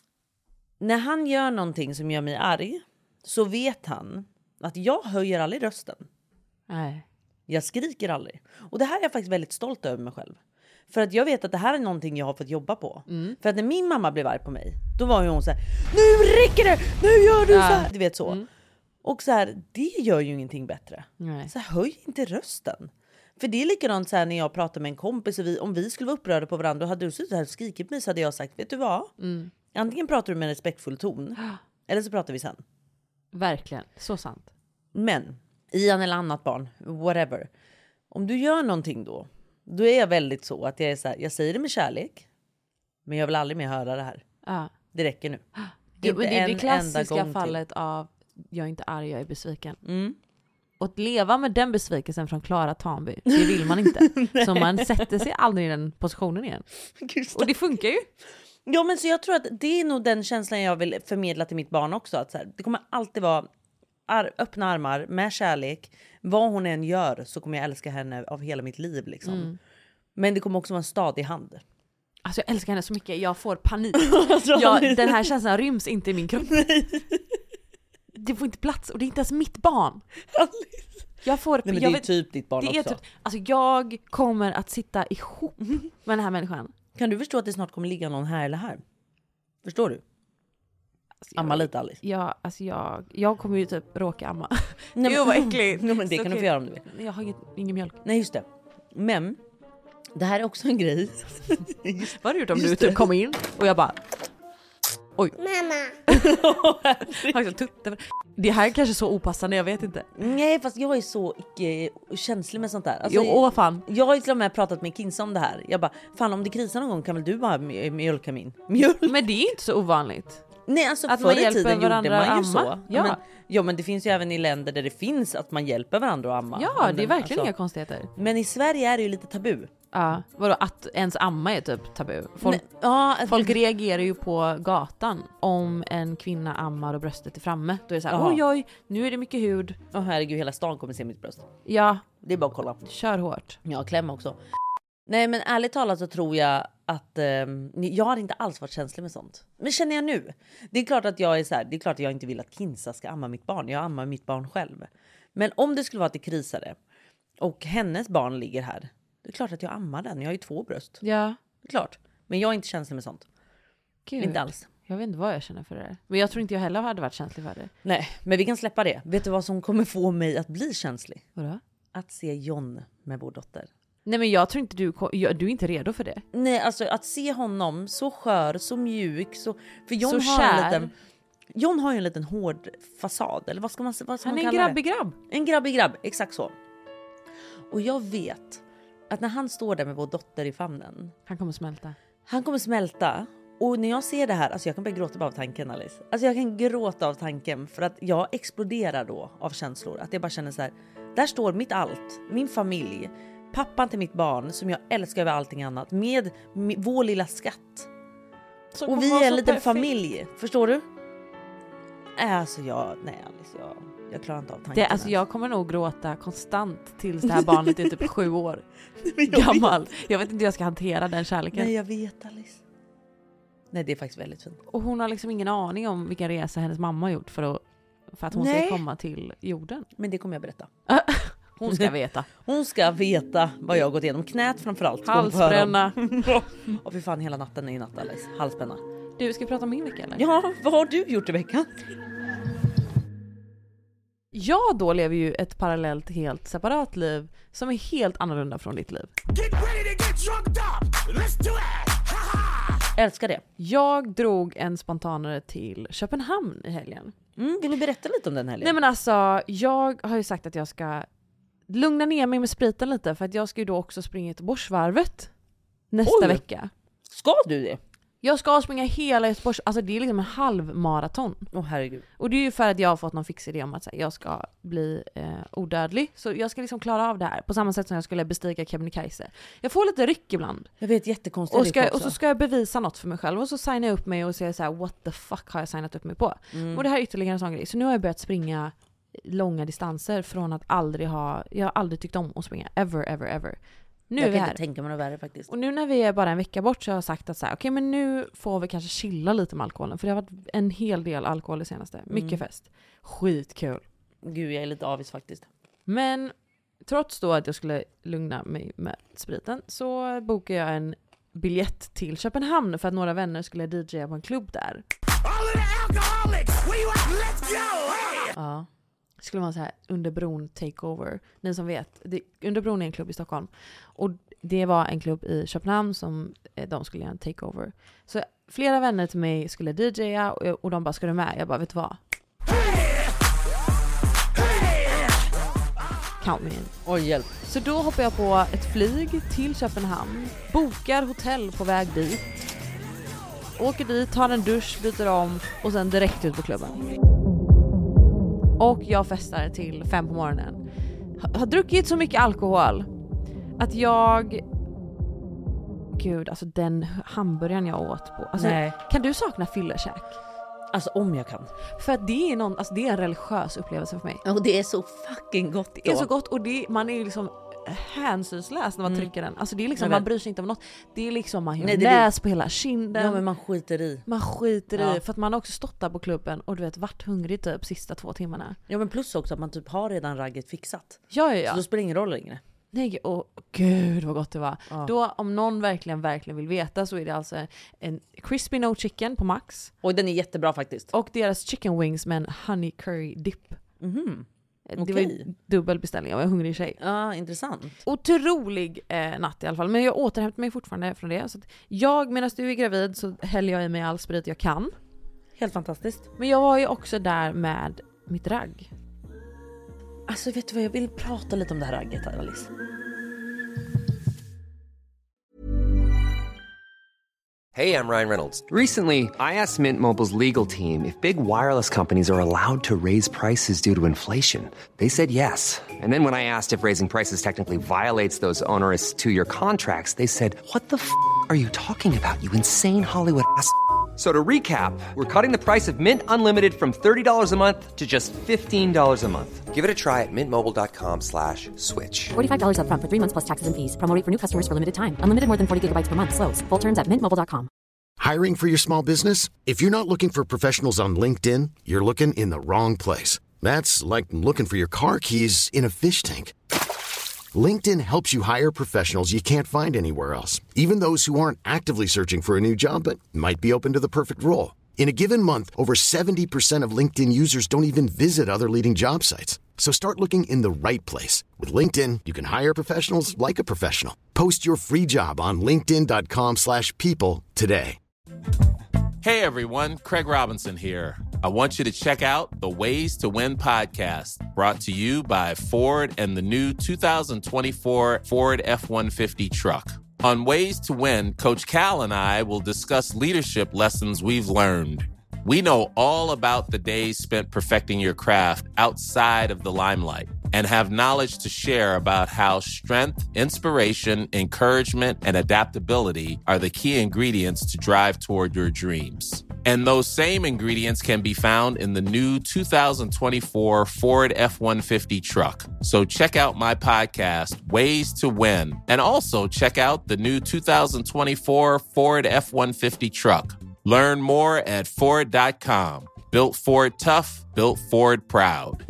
när han gör någonting som gör mig arg så vet han att jag höjer aldrig rösten. Nej. Jag skriker aldrig. Och det här är jag faktiskt väldigt stolt över mig själv. För att jag vet att det här är någonting jag har fått jobba på. Mm. För att när min mamma blev arg på mig, då var ju hon så här: nu räcker det! Nu gör du ja. så här! Du vet så. Mm. Och så här, det gör ju ingenting bättre. Nej. Så här, höj inte rösten. För det är likadant så här när jag pratar med en kompis och vi, om vi skulle vara upprörda på varandra och hade du suttit här och skrikit på mig så hade jag sagt, vet du vad? Mm. Antingen pratar du med en respektfull ton eller så pratar vi sen. Verkligen, så sant. Men Ian eller annat barn, whatever. Om du gör någonting då, då är jag väldigt så att jag är så här, jag säger det med kärlek, men jag vill aldrig mer höra det här. Ja. Det räcker nu. Det, det är det klassiska fallet till. Av jag är inte arg, jag är besviken. Mm. Och att leva med den besvikelsen från Klara Tanby, det vill man inte. Så man sätter sig aldrig i den positionen igen. Och det funkar ju. Ja, men så jag tror att det är nog den känslan jag vill förmedla till mitt barn också. Att så här, det kommer alltid vara ar- öppna armar med kärlek. Vad hon än gör så kommer jag älska henne av hela mitt liv. Liksom. Mm. Men det kommer också vara en stadig hand. Alltså jag älskar henne så mycket, jag får panik. jag, den här känslan ryms inte i min kropp. Det får inte plats och det är inte ens mitt barn. Jag får, Nej, men jag det är vet, typ ditt barn det också. Är typ, alltså jag kommer att sitta ihop med den här människan. Kan du förstå att det snart kommer ligga någon här eller här? Förstår du? Alltså amma lite, Alice. Ja, alltså jag, jag kommer ju typ råka amma. Nej, det var äckligt. Nej, men det kan okay. du få göra om du vill. Jag har inget, ingen mjölk. Nej, just det. Men det här är också en grej. Vad har du gjort om du typ kommer in och jag bara... Oj. Mamma. Det här är kanske så opassande, jag vet inte. Nej, fast jag är så icke känslig med sånt där. Alltså, jo, åh fan. Jag har ju till och med pratat med Kinsa om det här. Jag bara, fan om det krisar någon gång kan väl du bara mjölka min mjölk? Men det är inte så ovanligt. Nej, alltså att förr i tiden gjorde man ju amma. så. Ja. Men, ja, men det finns ju även i länder där det finns att man hjälper varandra att amma. Ja, men, det är verkligen alltså. inga konstigheter. Men i Sverige är det ju lite tabu. Ja, vadå att ens amma är typ tabu? Folk, Nej, ja, folk reagerar ju på gatan om en kvinna ammar och bröstet är framme. Då är det så här, ja. oj oj, nu är det mycket hud. Åh oh, herregud, hela stan kommer se mitt bröst. Ja. Det är bara att kolla. Kör hårt. Ja, klämma också. Nej, men ärligt talat så tror jag att eh, jag har inte alls varit känslig med sånt. Men känner jag nu? Det är klart att jag är så här, det är klart att jag inte vill att Kinsa ska amma mitt barn. Jag ammar mitt barn själv. Men om det skulle vara att det krisade och hennes barn ligger här, det är klart att jag ammar den. Jag har ju två bröst. Ja. Det är klart. Men jag är inte känslig med sånt. Gud. Inte alls. Jag vet inte vad jag känner för det. Men jag tror inte jag heller hade varit känslig för det. Nej, men vi kan släppa det. Vet du vad som kommer få mig att bli känslig? Vadå? Att se John med vår dotter. Nej men jag tror inte du, jag, du är inte redo för det. Nej, alltså att se honom så skör, så mjuk, så... För John så har kär. en liten... John har ju en liten hård fasad, eller vad ska man, vad ska Han man är en kalla grabbig det? grabb. En grabbig grabb, exakt så. Och jag vet att när han står där med vår dotter i famnen, Han kommer smälta. han kommer smälta. Och när jag ser det här, alltså jag kan börja gråta bara av tanken, Alice. Alltså jag kan gråta av tanken för att jag exploderar då av känslor. Att jag bara känner så här, där står mitt allt, min familj, pappan till mitt barn som jag älskar över allting annat, med mi- vår lilla skatt. Så Och vi är en liten familj, förstår du? Alltså jag, nej Alice, jag, jag klarar inte av tanken. Det, alltså jag kommer nog gråta konstant tills det här barnet är typ sju år Men jag gammal. vet. Jag vet inte hur jag ska hantera den kärleken. Nej jag vet Alice. Nej det är faktiskt väldigt fint. Och hon har liksom ingen aning om vilken resa hennes mamma har gjort för att, för att hon Nej. ska komma till jorden. Men det kommer jag berätta. Hon ska veta. Hon ska veta vad jag har gått igenom. Knät framförallt. ska hon få höra om. Halsbränna. Och för fan hela natten är i natt Alice. Halsbränna. Du, ska vi prata om min vecka eller? Ja, vad har du gjort i veckan? Jag då lever ju ett parallellt, helt separat liv som är helt annorlunda från ditt liv. Älskar det. Jag drog en spontanare till Köpenhamn i helgen. Mm, vill du berätta lite om den helgen? Nej men alltså, jag har ju sagt att jag ska lugna ner mig med spriten lite för att jag ska ju då också springa Göteborgsvarvet nästa Oj. vecka. Ska du det? Jag ska springa hela Göteborgs, alltså det är liksom en halv maraton. Åh oh, herregud. Och det är ju för att jag har fått någon fix idé om att här, jag ska bli eh, odödlig. Så jag ska liksom klara av det här på samma sätt som jag skulle bestiga Kebnekaise. Jag får lite ryck ibland. Jag vet, jättekonstigt. Och, ska, och så ska jag bevisa något för mig själv. Och så signar jag upp mig och säger så här: what the fuck har jag signat upp mig på? Mm. Och det här är ytterligare en sån grej. Så nu har jag börjat springa långa distanser från att aldrig ha, jag har aldrig tyckt om att springa. Ever, ever, ever. Nu jag är vi kan här. inte tänka mig något värre faktiskt. Och nu när vi är bara en vecka bort så har jag sagt att så här, okej, men nu får vi kanske chilla lite med alkoholen. För det har varit en hel del alkohol det senaste. Mycket Mm. fest. Skitkul. Gud, jag är lite avis faktiskt. Men trots då att jag skulle lugna mig med spriten så bokade jag en biljett till Köpenhamn för att några vänner skulle D J:a på en klubb där. Ja. Det skulle vara så här Under bron takeover. Ni som vet, det, Under bron är en klubb i Stockholm. Och det var en klubb i Köpenhamn som eh, de skulle göra en takeover. Så flera vänner till mig skulle D J:a och, och de bara, ska du med? Jag bara, vet du vad? Count me in. Oj, hjälp. Så då hoppar jag på ett flyg till Köpenhamn, bokar hotell på väg dit, åker dit, tar en dusch, byter om och sen direkt ut på klubben. Och jag festar till fem på morgonen. Har, har druckit så mycket alkohol att jag... Gud, alltså den hamburgaren jag åt på. Alltså, Nej. kan du sakna fyllekäk? Alltså om jag kan. För att det är, någon, alltså, det är en religiös upplevelse för mig. Och det är så fucking gott. Det är så gott och det, man är liksom hänsynslös när man Mm. trycker den. Alltså det är liksom, Nej, man bryr sig inte om något. Det är liksom, man har Nej, det är- näs på hela kinden. Ja, men man skiter i. Man skiter Ja. i. För att man har också stått där på klubben och du vet, varit hungrig typ sista två timmarna. Ja, men plus också att man typ har redan ragget fixat. Ja, ja, Så då ja. spelar det ingen roll längre. Nej, och gud vad gott det var. Ja. Då, om någon verkligen, verkligen vill veta så är det alltså en crispy no chicken på Max. Och den är jättebra faktiskt. Och deras chicken wings med en honey curry dip. Mhm. Det var Okej. ju dubbel beställning, jag var en hungrig tjej. Ja, intressant. Otrolig eh, natt i alla fall. Men jag återhämtar mig fortfarande från det. Så att jag, medan du är gravid så häller jag i mig all sprit jag kan. Helt fantastiskt. Men jag var ju också där med mitt ragg. Alltså vet du vad, jag vill prata lite om det här ragget här, Alice. Hey, I'm Ryan Reynolds. Recently, I asked Mint Mobile's legal team if big wireless companies are allowed to raise prices due to inflation. They said yes. And then when I asked if raising prices technically violates those onerous two-year contracts, they said, "What the f*** are you talking about, you insane Hollywood ass?" So to recap, we're cutting the price of Mint Unlimited from thirty dollars a month to just fifteen dollars a month. Give it a try at mintmobile.com slash switch. forty-five dollars up front for three months plus taxes and fees. Promo rate for new customers for limited time. Unlimited more than forty gigabytes per month. Slows full terms at mint mobile dot com. Hiring for your small business? If you're not looking for professionals on LinkedIn, you're looking in the wrong place. That's like looking for your car keys in a fish tank. LinkedIn helps you hire professionals you can't find anywhere else, even those who aren't actively searching for a new job but might be open to the perfect role. In a given month, over seventy percent of LinkedIn users don't even visit other leading job sites. So start looking in the right place. With LinkedIn, you can hire professionals like a professional. Post your free job on linkedin dot com slash people today. Hey everyone, Craig Robinson here. I want you to check out the Ways to Win podcast, brought to you by Ford and the new two thousand twenty-four Ford F one fifty truck. On Ways to Win, Coach Cal and I will discuss leadership lessons we've learned. We know all about the days spent perfecting your craft outside of the limelight and have knowledge to share about how strength, inspiration, encouragement, and adaptability are the key ingredients to drive toward your dreams. And those same ingredients can be found in the new two thousand twenty-four Ford F one fifty truck. So check out my podcast, Ways to Win, and also check out the new two thousand twenty-four Ford F one fifty truck. Learn more at Ford dot com. Built Ford tough, built Ford proud.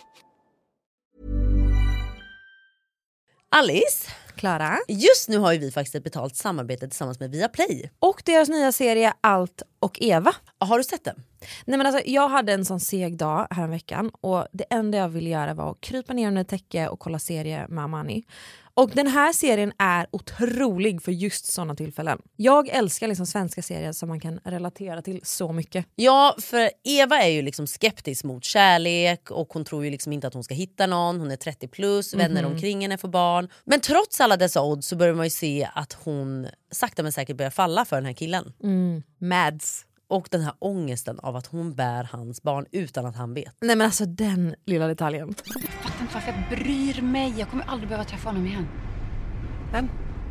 Alice, Klara. Just nu har ju vi faktiskt ett betalt samarbete tillsammans med Viaplay. Och deras nya serie Allt och Eva. Har du sett den? Nej men alltså, jag hade en sån seg dag här en veckan och det enda jag ville göra var att krypa ner under täcke och kolla serie med Amani. Och den här serien är otrolig för just sådana tillfällen. Jag älskar liksom svenska serier som man kan relatera till så mycket. Ja, för Eva är ju liksom skeptisk mot kärlek och hon tror ju liksom inte att hon ska hitta någon. Hon är trettio plus, vänner mm-hmm. omkring henne får barn. Men trots alla dessa odds så börjar man ju se att hon sakta men säkert börjar falla för den här killen. Mm. Mads. Och den här ångesten av att hon bär hans barn utan att han vet. Nej men alltså den lilla detaljen. Jag fattar inte varför jag bryr mig. Jag kommer aldrig behöva träffa honom igen. Vem?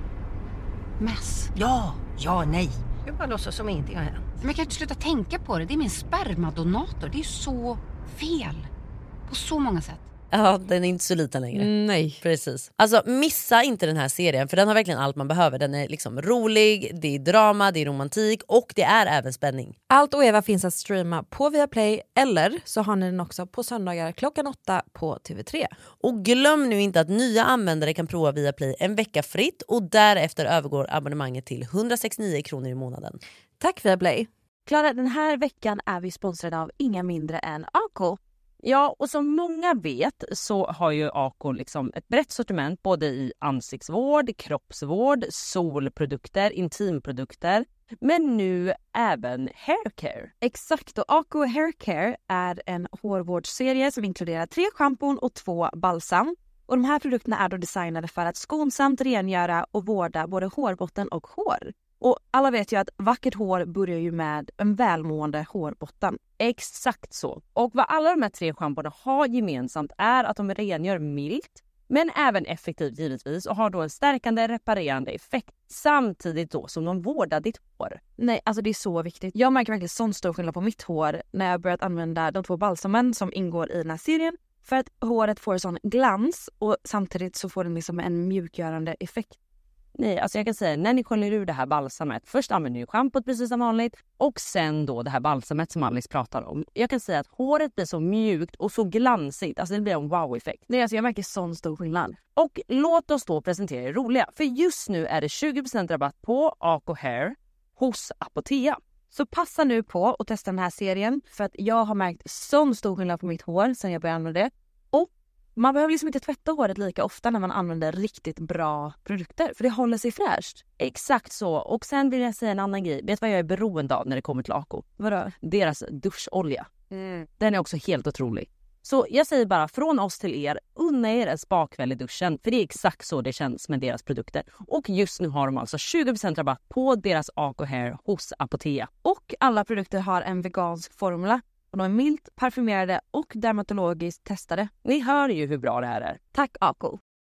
Mads. Ja, ja, nej. Jag bara låtsas som ingenting har hänt. Men jag kan inte sluta tänka på det. Det är min spermadonator. Det är så fel. På så många sätt. Ja, den är inte så liten längre. Mm, nej. Precis. Alltså missa inte den här serien, för den har verkligen allt man behöver. Den är liksom rolig, det är drama, det är romantik och det är även spänning. Allt och Eva finns att streama på Viaplay eller så har ni den också på söndagar klockan åtta på T V tre. Och glöm nu inte att nya användare kan prova Viaplay en vecka fritt och därefter övergår abonnemanget till hundrasextionio kronor i månaden. Tack Viaplay. Klara, den här veckan är vi sponsrade av inga mindre än Ako. Ja, och som många vet så har ju Ako liksom ett brett sortiment både i ansiktsvård, kroppsvård, solprodukter, intimprodukter, men nu även haircare. Exakt, och Ako Haircare är en hårvårdsserie som inkluderar tre schampon och två balsam. Och de här produkterna är då designade för att skonsamt rengöra och vårda både hårbotten och hår. Och alla vet ju att vackert hår börjar ju med en välmående hårbotten. Exakt så. Och vad alla de här tre schamporna har gemensamt är att de rengör milt, men även effektivt givetvis, och har då en stärkande, reparerande effekt samtidigt då som de vårdar ditt hår. Nej, alltså det är så viktigt. Jag märker verkligen sån stor skillnad på mitt hår när jag börjat använda de två balsamen som ingår i den här serien. För att håret får sån glans och samtidigt så får den liksom en mjukgörande effekt. Nej, alltså jag kan säga, när ni sköljer ur det här balsamet, först använder ni schampot precis som vanligt och sen då det här balsamet som Alice pratar om. Jag kan säga att håret blir så mjukt och så glansigt, alltså det blir en wow-effekt. Nej, alltså jag märker sån stor skillnad. Och låt oss då presentera det roliga, för just nu är det tjugo procent rabatt på Ako Hair hos Apotea. Så passa nu på och testa den här serien, för att jag har märkt sån stor skillnad på mitt hår sen jag började använda det. Och man behöver liksom inte tvätta håret lika ofta när man använder riktigt bra produkter, för det håller sig fräscht. Exakt så. Och sen vill jag säga en annan grej. Vet vad jag är beroende av när det kommer till Ako? Vadå? Deras duscholja. Mm. Den är också helt otrolig. Så jag säger bara från oss till er, unna er en spakväll i duschen. För det är exakt så det känns med deras produkter. Och just nu har de alltså tjugo procent rabatt på deras Ako Hair hos Apotea. Och alla produkter har en vegansk formula. Och de är milt, parfymerade och dermatologiskt testade. Ni hör ju hur bra det här är. Tack Ako.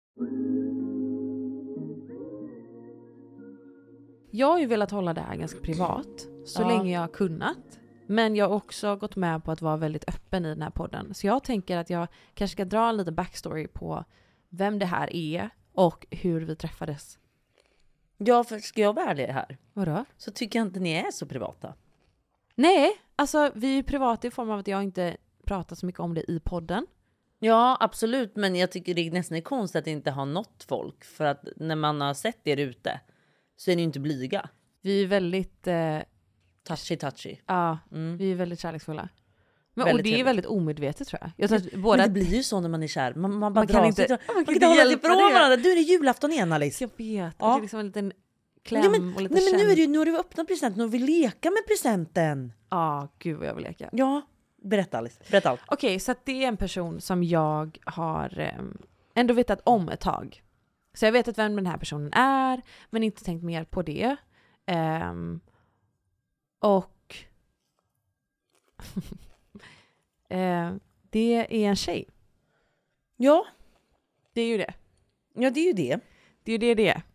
Jag har ju velat hålla det här ganska privat. Så Ja. länge jag har kunnat. Men jag har också gått med på att vara väldigt öppen i den här podden. Så jag tänker att jag kanske ska dra en liten backstory på vem det här är och hur vi träffades. Ja, för ska jag vara ärlig här? Vadå? Så tycker jag inte ni är så privata. Nej, alltså vi är ju privata i form av att jag inte pratar så mycket om det i podden. Ja, absolut. Men jag tycker det nästan är konstigt att det inte har nått folk. För att när man har sett er ute så är ni inte blyga. Vi är väldigt eh, touchy touchy. Ja, mm. vi är väldigt kärleksfulla. Men, väldigt och det är trevligt. väldigt omedvetet tror jag. jag tror att båda... Men det blir ju så när man är kär. Man, man bara man drar kan sig. inte, Man, man kan kan inte hålla sig hjälpa ifrån det. varandra. Du är det julafton igen, Alice. Jag vet. Ja. Det är liksom en liten kläm ja, men, och lite nej, men nu, är det, känd. nu har du öppnat presenten och vill leka med presenten. Ja, ah, gud vad jag vill leka. Ja, berätta Alice. Berätta allt. Okej, okay, så att det är en person som jag har eh, ändå vetat om ett tag. Så jag vet att vem den här personen är, men inte tänkt mer på det. Um, och uh, det är en tjej. Ja. Det är ju det. Ja, det är ju det. Det är ju det det är.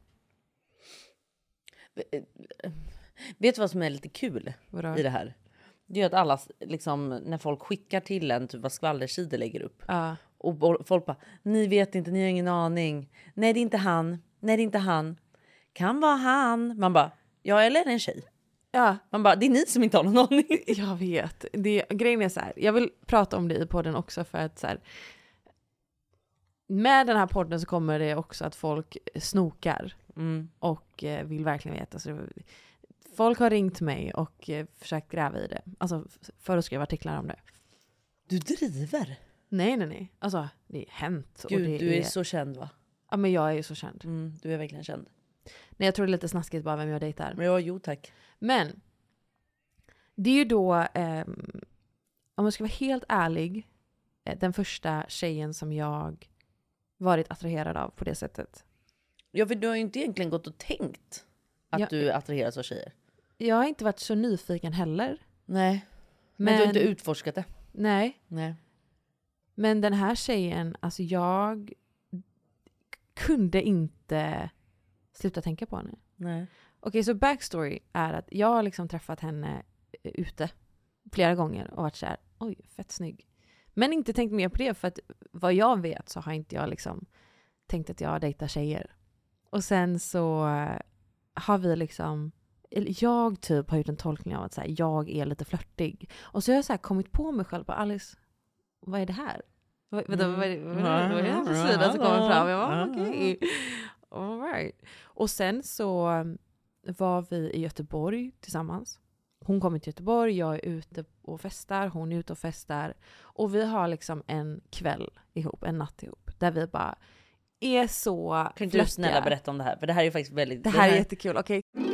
Vet du vad som är lite kul Vadå? i det här? Det är att alla, liksom, när folk skickar till en typ vad skvallersidor lägger upp. Uh. Och folk bara, ni vet inte, ni har ingen aning. Nej, det är inte han. Nej, det är inte han. Kan vara han. Man bara, ja, eller en tjej. Ja. Man bara, det är ni som inte har någon aning. Jag vet. Det, grejen är så här, jag vill prata om det i podden också för att så här, med den här podden så kommer det också att folk snokar mm. och eh, vill verkligen veta. Så det, folk har ringt mig och eh, försökt gräva i det. Alltså för att skriva artiklar om det. Du driver? Nej, nej, nej. Alltså, det är hänt. Gud, och det du är, är så känd va? Ja, men jag är ju så känd. Mm, du är verkligen känd. Nej, jag tror det är lite snaskigt bara vem jag dejtar. Ja, jo tack. Men det är ju då, eh, om jag ska vara helt ärlig, eh, den första tjejen som jag varit attraherad av på det sättet. Ja, för du har ju inte egentligen gått och tänkt att jag, du attraheras av tjejer. Jag har inte varit så nyfiken heller. Nej, men, men du har inte utforskat det. Nej. Nej. Men den här tjejen, alltså jag kunde inte sluta tänka på henne. Nej. Okej, så backstory är att jag har liksom träffat henne ute flera gånger och varit så här, oj, fett snygg. Men inte tänkt mer på det, för att vad jag vet så har inte jag liksom tänkt att jag dejtar tjejer. Och sen så har vi liksom, jag typ har gjort en tolkning av att så här, jag är lite flörtig. Och så har jag så här kommit på mig själv, på Alice, vad är det här? Vad, vänta, vad, är, vad, är, vad är det här för sida som kommer fram? Jag bara, okej. Okay. All right. Och sen så var vi i Göteborg tillsammans. Hon kommer till Göteborg, jag är ute och festar, hon är ute och festar. Och vi har liksom en kväll ihop, en natt ihop. Där vi bara är så Kan du snälla berätta om det här? För det här är ju faktiskt väldigt... Det här, det här... är jättekul, okej. Okay.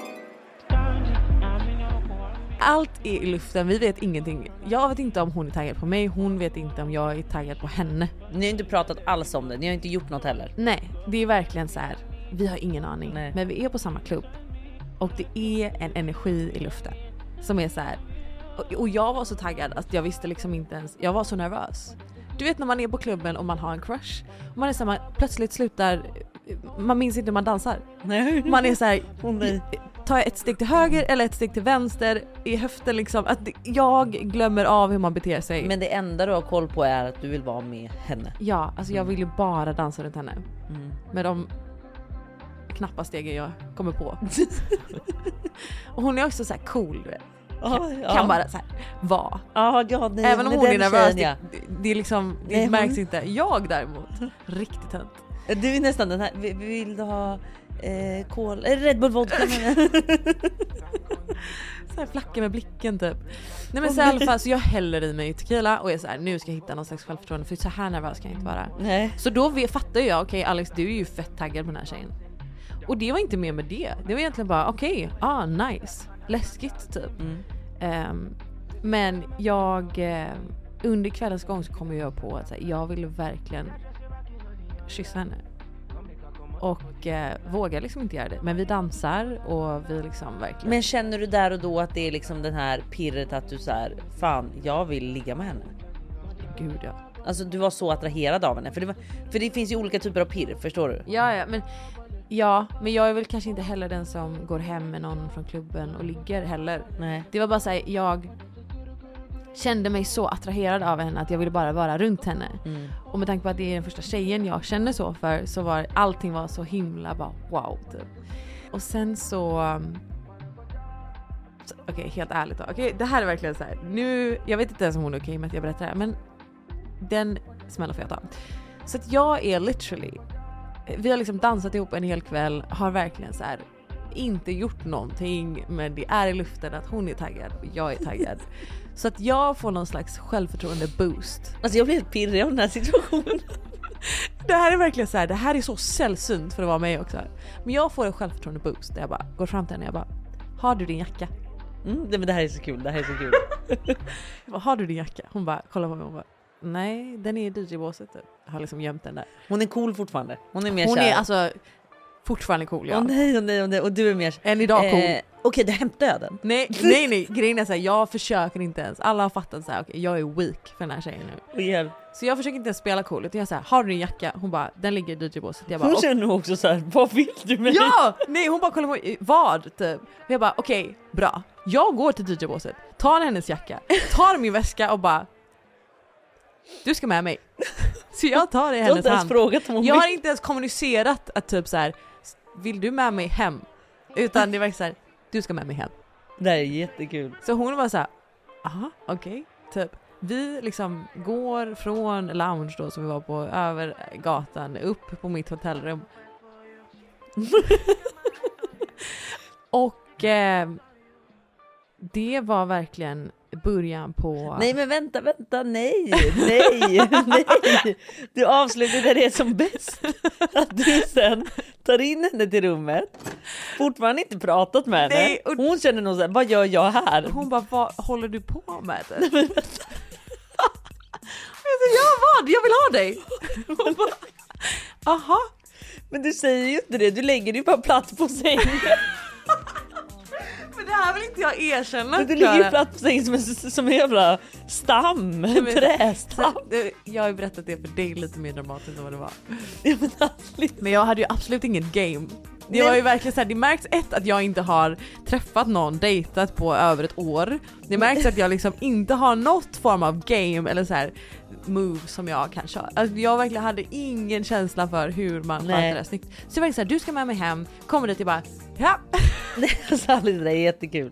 Allt är i luften, vi vet ingenting. Jag vet inte om hon är taggad på mig, hon vet inte om jag är taggad på henne. Ni har inte pratat alls om det, ni har inte gjort något heller. Nej, det är verkligen så här. Vi har ingen aning. Nej. Men vi är på samma klubb. Och det är en energi i luften som är så här. Och, och jag var så taggad att jag visste liksom inte ens, jag var så nervös. Du vet när man är på klubben och man har en crush, och man är så här, man plötsligt slutar, man minns inte hur man dansar. Nej. Man är så här, oh, tar jag ett steg till höger eller ett steg till vänster i höften liksom, att jag glömmer av hur man beter sig. Men det enda du har koll på är att du vill vara med henne. Ja, alltså jag vill ju bara dansa runt henne. Mm. Med de knappa stegen jag kommer på. Och hon är också så här cool, du vet. Oh, ja. Kan bara så här vara. Oh, God, nej, även om hon är nervös, tjejen, ja. det, det är liksom, det nej, märks hon... inte. Jag däremot, riktigt hänt. Du är nästan den här, vill du ha eh, kol, eh, Red Bull vodka? Så här flackar med blicken typ. Nej men så i alla fall, så jag häller i mig tequila och är så här, nu ska jag hitta någon slags självförtroende, för så här nervös kan jag inte vara. Nej. Så då fattar jag, okej okay, Alex, du är ju fett taggad på den här tjejen. Och det var inte mer med det. Det var egentligen bara, okej, okay, ah nice. Läskigt typ. Mm. Um, men jag uh, under kvällens gång så kom jag på att här, jag ville verkligen kyssa henne. Och eh, vågar liksom inte göra det. Men vi dansar och vi liksom verkligen... Men känner du där och då att det är liksom den här pirret att du så här, fan, jag vill ligga med henne? Gud ja. Alltså du var så attraherad av henne. För det, var, för det finns ju olika typer av pirr, förstår du? Ja, ja, men... Ja, men jag är väl kanske inte heller den som går hem med någon från klubben och ligger heller. Nej. Det var bara så här, jag kände mig så attraherad av henne att jag ville bara vara runt henne. Mm. Och med tanke på att det är den första tjejen jag känner så för, så var allting var så himla bara wow typ. Och sen så, så okej, okay, helt ärligt då. Okej, okay, det här är verkligen så här. Nu, jag vet inte ens om hon är okej okay med att jag berättar det här, men den smäller får jag ta. Så att jag är literally, vi har liksom dansat ihop en hel kväll, har verkligen så här inte gjort någonting, men det är i luften att hon är taggad och jag är taggad. Så att jag får någon slags självförtroende boost. Alltså jag blir helt pirrig av den här situationen. Det här är verkligen så här, det här är så sällsynt för att vara mig också. Men jag får en självförtroende boost där jag bara går fram till henne och jag bara, har du din jacka? Mm, det, men det här är så kul, det här är så kul. Jag bara, har du din jacka? Hon bara, kolla på mig och bara, nej, den är i D J-båset typ. Jag har liksom gömt den där. Hon är cool fortfarande. Hon är mer Hon kär. är alltså fortfarande cool, ja. Åh nej, åh nej, åh nej. Och du är mer än idag cool. Eh, Okej, okay, du hämtar jag den. Nej, nej, nej. Grejen är så här, jag försöker inte ens. Alla har fattat så här, okej, okay, jag är weak för den här tjejen nu. Yeah. Så jag försöker inte ens spela cool. Utan jag säger, har du din jacka? Hon bara, den ligger i D J-båset. Jag bara, hon känner nog också så här, vad vill du med? Ja! Nej, hon bara kollar på mig, vad typ. Och jag bara, okej, okay, bra. Jag går till D J-båset, tar hennes jacka, tar min väska och bara, du ska med mig. Så jag tar det i hennes hand. Jag har inte ens kommunicerat att typ så här, vill du med mig hem? Utan det var så här, du ska med mig hem. Det här är jättekul. Så hon var så här, aha, okej, okay. Typ. Vi liksom går från lounge då som vi var på över gatan upp på mitt hotellrum. Och eh, det var verkligen början på... Nej men vänta, vänta, nej, nej, nej. Du avslutar där det är som bäst. Att du sen tar in henne till rummet. Fortfarande inte pratat med henne. Nej, och hon känner nog såhär, vad gör jag här? Hon bara, vad håller du på med? Det? Nej, men vänta. Jag säger, ja vad? Jag vill ha dig. Hon bara, aha. Men du säger ju inte det, du lägger ju bara platt på sängen. Men det här vill inte jag erkänna. Men du ligger ju platt på sängen som en, som en jävla stam, en trästam. Jag har ju berättat det för dig lite mer dramatiskt än vad det var. Ja, men, men jag hade ju absolut ingen game. Det var ju verkligen så här, det märks ett att jag inte har träffat någon, dejtat på över ett år. Det märks att jag liksom inte har något form av game eller så här move som jag kan köra. Alltså jag verkligen hade ingen känsla för hur man sköter det snyggt. Så jag var så här, du ska med mig hem, kommer dit och bara, ja. Det är jättekul.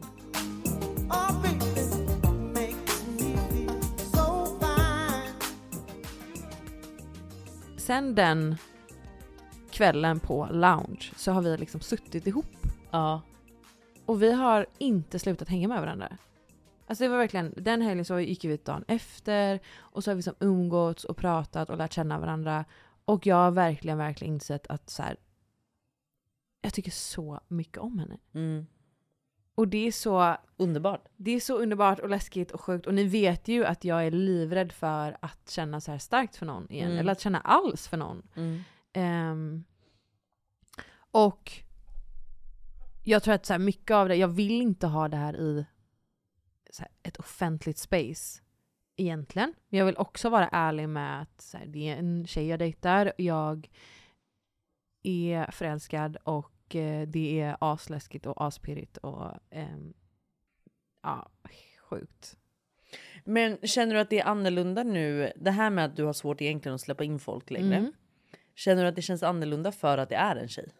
Sen den kvällen på lounge så har vi liksom suttit ihop. Ja. Och vi har inte slutat hänga med varandra. Alltså det var verkligen, den helgen så gick vi ut dagen efter och så har vi liksom umgåtts och pratat och lärt känna varandra. Och jag har verkligen, verkligen insett att så här, jag tycker så mycket om henne. Mm. Och det är så underbart. Det är så underbart och läskigt och sjukt. Och ni vet ju att jag är livrädd för att känna så här starkt för någon igen. Mm. Eller att känna alls för någon. Mm. Um, och jag tror att så här, mycket av det, jag vill inte ha det här i så här, ett offentligt space egentligen. Men jag vill också vara ärlig med att så här, det är en tjej jag dejtar. Jag är förälskad och eh, det är asläskigt och aspirigt och eh, ja, sjukt. Men känner du att det är annorlunda nu? Det här med att du har svårt egentligen att släppa in folk längre. Mm. Känner du att det känns annorlunda för att det är en tjej?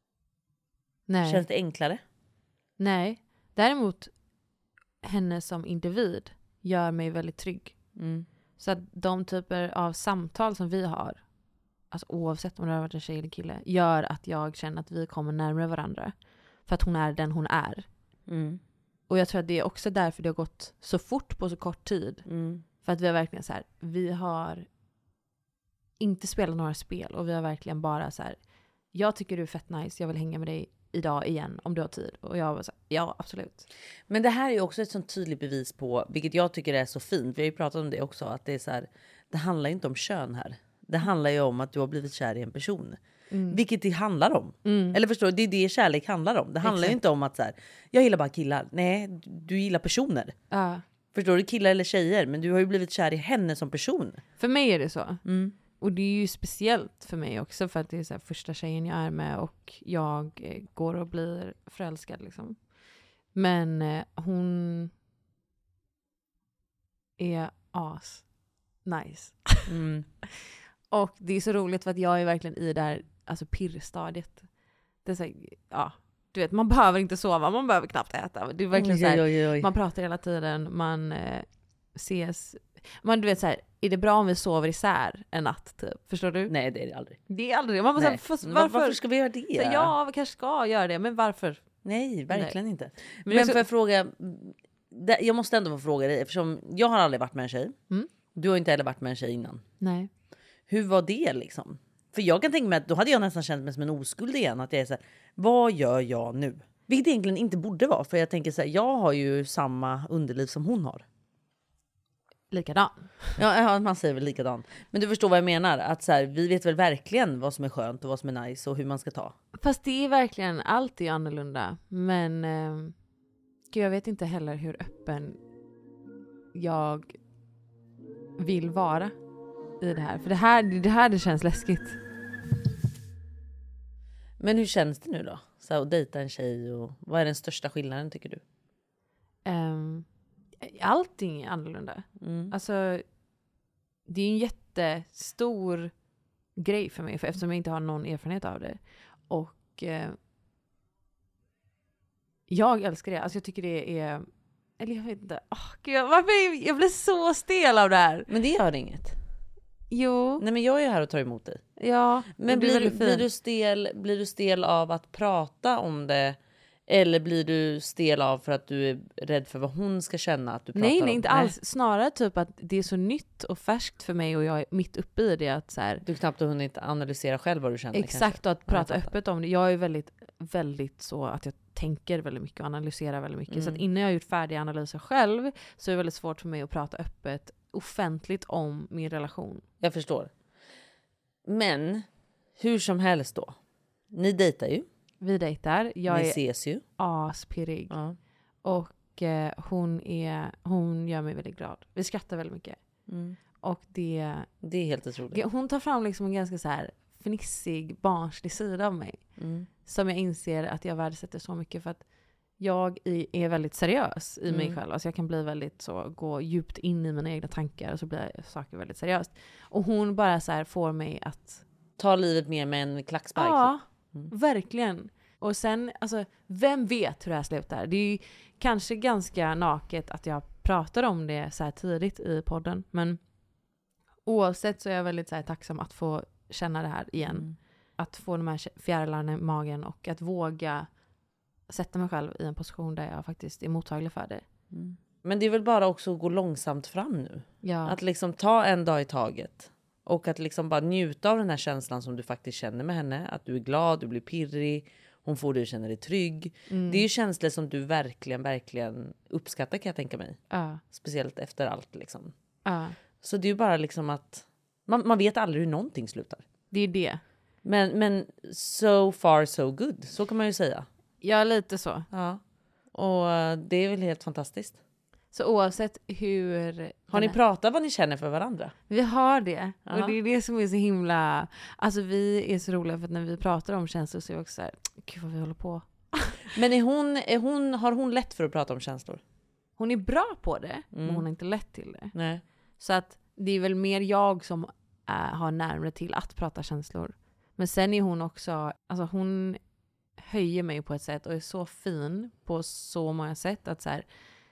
Nej. Känns det enklare? Nej. Däremot henne som individ gör mig väldigt trygg. Mm. Så att de typer av samtal som vi har, alltså oavsett om det har varit en tjej eller kille, gör att jag känner att vi kommer närmare varandra. För att hon är den hon är. Mm. Och jag tror att det är också därför det har gått så fort på så kort tid. Mm. För att vi har verkligen så här, vi har inte spelat några spel och vi har verkligen bara så här, jag tycker du är fett nice, jag vill hänga med dig idag igen om du har tid. Och jag var så här, ja absolut. Men det här är ju också ett sånt tydligt bevis på, vilket jag tycker är så fint, vi har ju pratat om det också, att det är så här, det handlar inte om kön här. Det handlar ju om att du har blivit kär i en person. Mm. Vilket det handlar om. Mm. Eller förstår du, det är det kärlek handlar om. Det handlar ju inte om att så här, jag gillar bara killar. Nej, du gillar personer. Ja. Förstår du, killar eller tjejer, men du har ju blivit kär i henne som person. För mig är det så. Mm. Och det är ju speciellt för mig också, för att det är så här första tjejen jag är med och jag eh, går och blir förälskad liksom. Men eh, hon är as nice. Mm. Och det är så roligt för att jag är verkligen i det här alltså pirrstadiet. Det är så här, ja, du vet, man behöver inte sova, man behöver knappt äta. Det är verkligen oj, så här, oj, oj, oj. Man pratar hela tiden, man eh, ses. Man, du vet så här, är det bra om vi sover isär en natt typ? Förstår du? Nej, det är det aldrig. Det är aldrig det. Man bara, så här, fast, varför? varför ska vi göra det? Så, ja, vi kanske ska göra det, men varför? Nej, verkligen Nej. inte. Men Men också- får jag fråga, det- jag måste ändå få fråga dig, eftersom jag har aldrig varit med en tjej. Mm. Du har inte heller varit med en tjej innan. Nej. Hur var det liksom? För jag kan tänka mig att då hade jag nästan känt mig som en oskuld igen. Att jag är så här, vad gör jag nu? Vilket egentligen inte borde vara. För jag tänker så här, jag har ju samma underliv som hon har. Likadan. Ja, ja, man säger väl likadan. Men du förstår vad jag menar. Att så här, vi vet väl verkligen vad som är skönt och vad som är nice och hur man ska ta. Fast det är verkligen alltid annorlunda. Men eh, gud, jag vet inte heller hur öppen jag vill vara i det här. För det här det, här, det känns läskigt. Men hur känns det nu då? Så här, att dejta en tjej och vad är den största skillnaden tycker du? Um, allting är annorlunda. Mm. Alltså, det är en jättestor grej för mig. För eftersom jag inte har någon erfarenhet av det. Och eh, jag älskar det. Alltså jag tycker det är... Eller jag vet inte. Oh, Gud, varför jag blir så stel av det här. Men det gör inget. Jo. Nej, men jag är här och tar emot dig. Ja. Men det är blir, väldigt blir, fint. du stel, blir du stel av att prata om det? Eller blir du stel av för att du är rädd för vad hon ska känna att du pratar Nej, om? nej, inte alls. Snarare typ att det är så nytt och färskt för mig och jag är mitt uppe i det. Att så här, Du knappt har hunnit analysera själv vad du känner. exakt, kanske. och att prata jag fattar. öppet om det. Jag är väldigt, väldigt så att jag tänker väldigt mycket och analyserar väldigt mycket. Mm. Så att innan jag har gjort färdiga analyser själv så är det väldigt svårt för mig att prata öppet, offentligt om min relation. Jag förstår. Men hur som helst då. Ni dejtar ju. Vi dejtar. Jag Ni är ses ju. aspirrig. Ja. Och eh, hon, är, hon gör mig väldigt glad. Vi skrattar väldigt mycket. Mm. Och det... Det är helt otroligt. Hon tar fram liksom en ganska så här fnissig, barnslig sida av mig. Mm. Som jag inser att jag värdesätter så mycket för att jag i- är väldigt seriös i mig Mm. själv. Alltså jag kan bli väldigt så, gå djupt in i mina egna tankar och så blir saker väldigt seriöst. Och hon bara så här får mig att... Ta livet mer med en klackspark. Ja, Mm. verkligen. Och sen, alltså, vem vet hur det här slutar? Det är ju kanske ganska naket att jag pratar om det så här tidigt i podden. Men oavsett så är jag väldigt så här tacksam att få känna det här igen. Mm. Att få de här fjärilarna i magen och att våga sätta mig själv i en position där jag faktiskt är mottaglig för det. Mm. Men det är väl bara också att gå långsamt fram nu. Ja. Att liksom ta en dag i taget. Och att liksom bara njuta av den här känslan som du faktiskt känner med henne. Att du är glad, du blir pirrig. Hon får dig att känna dig trygg. Mm. Det är ju känslor som du verkligen, verkligen uppskattar kan jag tänka mig. Ja. Speciellt efter allt liksom. Ja. Så det är ju bara liksom att... Man, man vet aldrig hur någonting slutar. Det är det. Men, men so far so good. Så kan man ju säga. Ja, lite så. Ja. Och eh, det är väl helt fantastiskt. Så oavsett hur... Har ni pratat vad ni känner för varandra? Vi har det. Ja. Och det är det som är så himla... Alltså vi är så roliga för att när vi pratar om känslor så är vi också så här, gud vad vi håller på. Men är hon, är hon, har hon lätt för att prata om känslor? Hon är bra på det, men Mm. hon är inte lätt till det. Nej. Så att det är väl mer jag som äh, har närmare till att prata känslor. Men sen är hon också... Alltså hon höjer mig på ett sätt och är så fin på så många sätt att så här...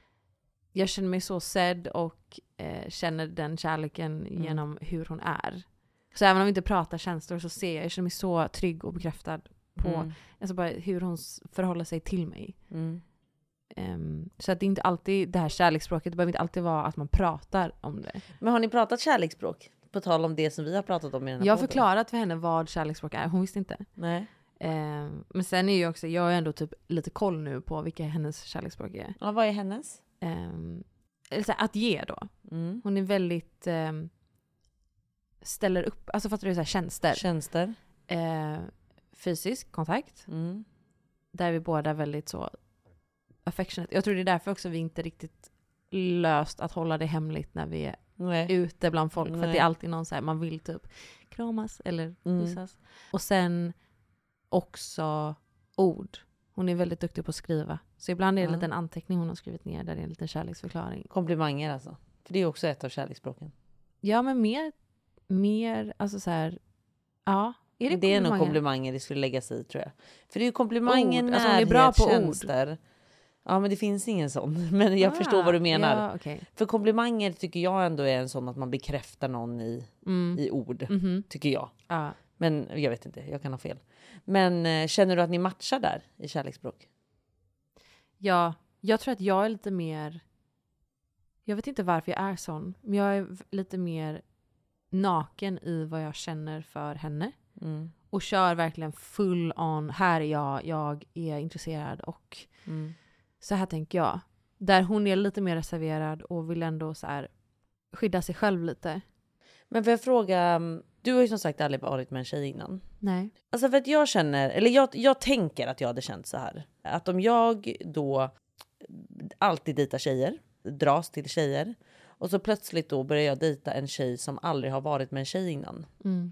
Jag känner mig så sedd och eh, känner den kärleken Mm. genom hur hon är. Så även om vi inte pratar känslor så ser jag, jag känner mig så trygg och bekräftad på Mm. alltså bara hur hon s- förhåller sig till mig. Mm. Ehm, så att det är inte alltid det här kärleksspråket, det behöver inte alltid vara att man pratar om det. Men har ni pratat kärleksspråk? På tal om det som vi har pratat om i den här Jag har podden. förklarat för henne vad kärleksspråk är, hon visste inte. Nej. Ehm, men sen är ju också, jag har ändå typ lite koll nu på vilka hennes kärleksspråk är. Ja, vad är hennes? Um, eller så här, att ge då. Mm. Hon är väldigt um, ställer upp, alltså fattar du, så här, tjänster. Tjänster. Eh, fysisk kontakt. Mm. Där vi båda är väldigt så affectionate. Jag tror det är därför också vi inte riktigt löst att hålla det hemligt när vi är Nej. ute bland folk. För att Nej. det är alltid någon så här, man vill typ kramas eller Mm. pussas. Och sen också ord. Hon är väldigt duktig på att skriva. Så ibland är det Ja. en liten anteckning hon har skrivit ner där det är en liten kärleksförklaring. Komplimanger alltså. För det är också ett av kärleksspråken. Ja, men mer, mer, alltså så här, ja. Är det, Det är nog komplimanger? komplimanger det skulle lägga sig i, tror jag. För det är ju komplimanger, Ord. närhet, Alltså hon är bra på ord. tjänster. Ja, men det finns ingen sån. Men jag Ah, förstår vad du menar. Ja, okay. För komplimanger tycker jag ändå är en sån att man bekräftar någon i, Mm. i ord. Mhm. Tycker jag. Ja. Men jag vet inte, jag kan ha fel. Men eh, känner du att ni matchar där i kärleksspråk? Ja, jag tror att jag är lite mer... Jag vet inte varför jag är sån. Men jag är lite mer naken i vad jag känner för henne. Mm. Och kör verkligen full on. Här är jag, jag är intresserad. Och Mm. så här tänker jag. Där hon är lite mer reserverad och vill ändå så här skydda sig själv lite. Men får jag fråga, du har ju som sagt aldrig varit med en tjej innan. Nej. Alltså för att jag känner, eller jag, jag tänker att jag hade känt så här. Att om jag då alltid dejtar tjejer, dras till tjejer. Och så plötsligt då börjar jag dejta en tjej som aldrig har varit med en tjej innan. Mm.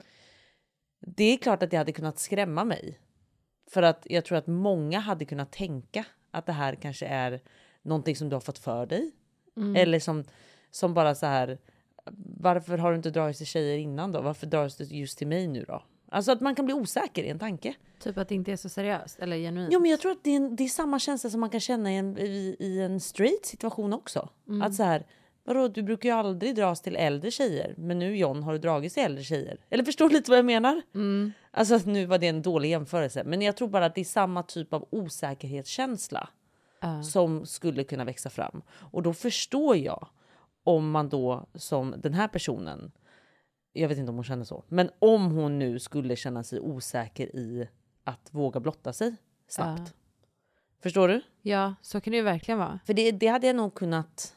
Det är klart att det hade kunnat skrämma mig. För att jag tror att många hade kunnat tänka att det här kanske är någonting som du har fått för dig. Mm. Eller som, som bara så här, varför har du inte dragit till tjejer innan då? Varför dras du just till mig nu då? Alltså att man kan bli osäker i en tanke. Typ att det inte är så seriöst eller genuint. Jo, men jag tror att det är, en, det är samma känsla som man kan känna i en, i, i en straight situation också. Mm. Att så här, vadå, du brukar ju aldrig dras till äldre tjejer. Men nu John har du dragit till äldre tjejer. Eller förstår du lite vad jag menar? Mm. Alltså nu var det en dålig jämförelse. Men jag tror bara att det är samma typ av osäkerhetskänsla. Uh. Som skulle kunna växa fram. Och då förstår jag. Om man då som den här personen. Jag vet inte om hon känner så. Men om hon nu skulle känna sig osäker i att våga blotta sig snabbt. Uh. Förstår du? Ja, så kan det ju verkligen vara. För det, det hade jag nog kunnat...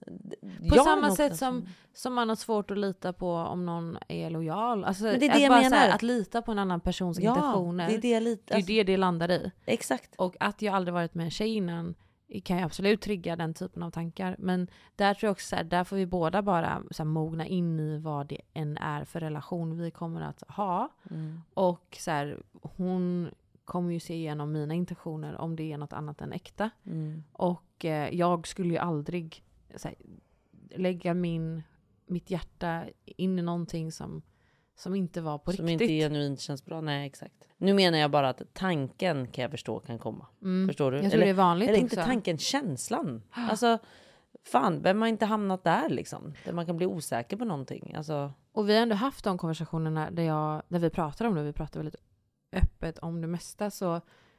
På jag samma nog sätt kunnat... som, som man har svårt att lita på om någon är lojal. Alltså, Men det är det att jag bara menar. så här, att lita på en annan persons Ja, intentioner. det är det jag lit- det, är alltså- det det landar i. Exakt. Och att jag aldrig varit med en tjej innan kan ju absolut trigga den typen av tankar. Men där tror jag också så här, där får vi båda bara så här, mogna in i vad det än är för relation vi kommer att ha. Mm. Och så här, hon kommer ju se igenom mina intentioner om det är något annat än äkta. Mm. Och eh, jag skulle ju aldrig så här, lägga min, mitt hjärta in i någonting som, som inte var på som riktigt. inte genuint känns bra. Nej, exakt. Nu menar jag bara att tanken kan jag förstå kan komma. Mm. Förstår du? Jag tror eller, det är vanligt Eller också. inte tanken, känslan. Alltså, fan, vem har inte hamnat där liksom? Där man kan bli osäker på någonting. Alltså... Och vi har ändå haft de konversationerna där, jag, där vi pratar om det. Vi pratar väldigt öppet om det mesta. Så,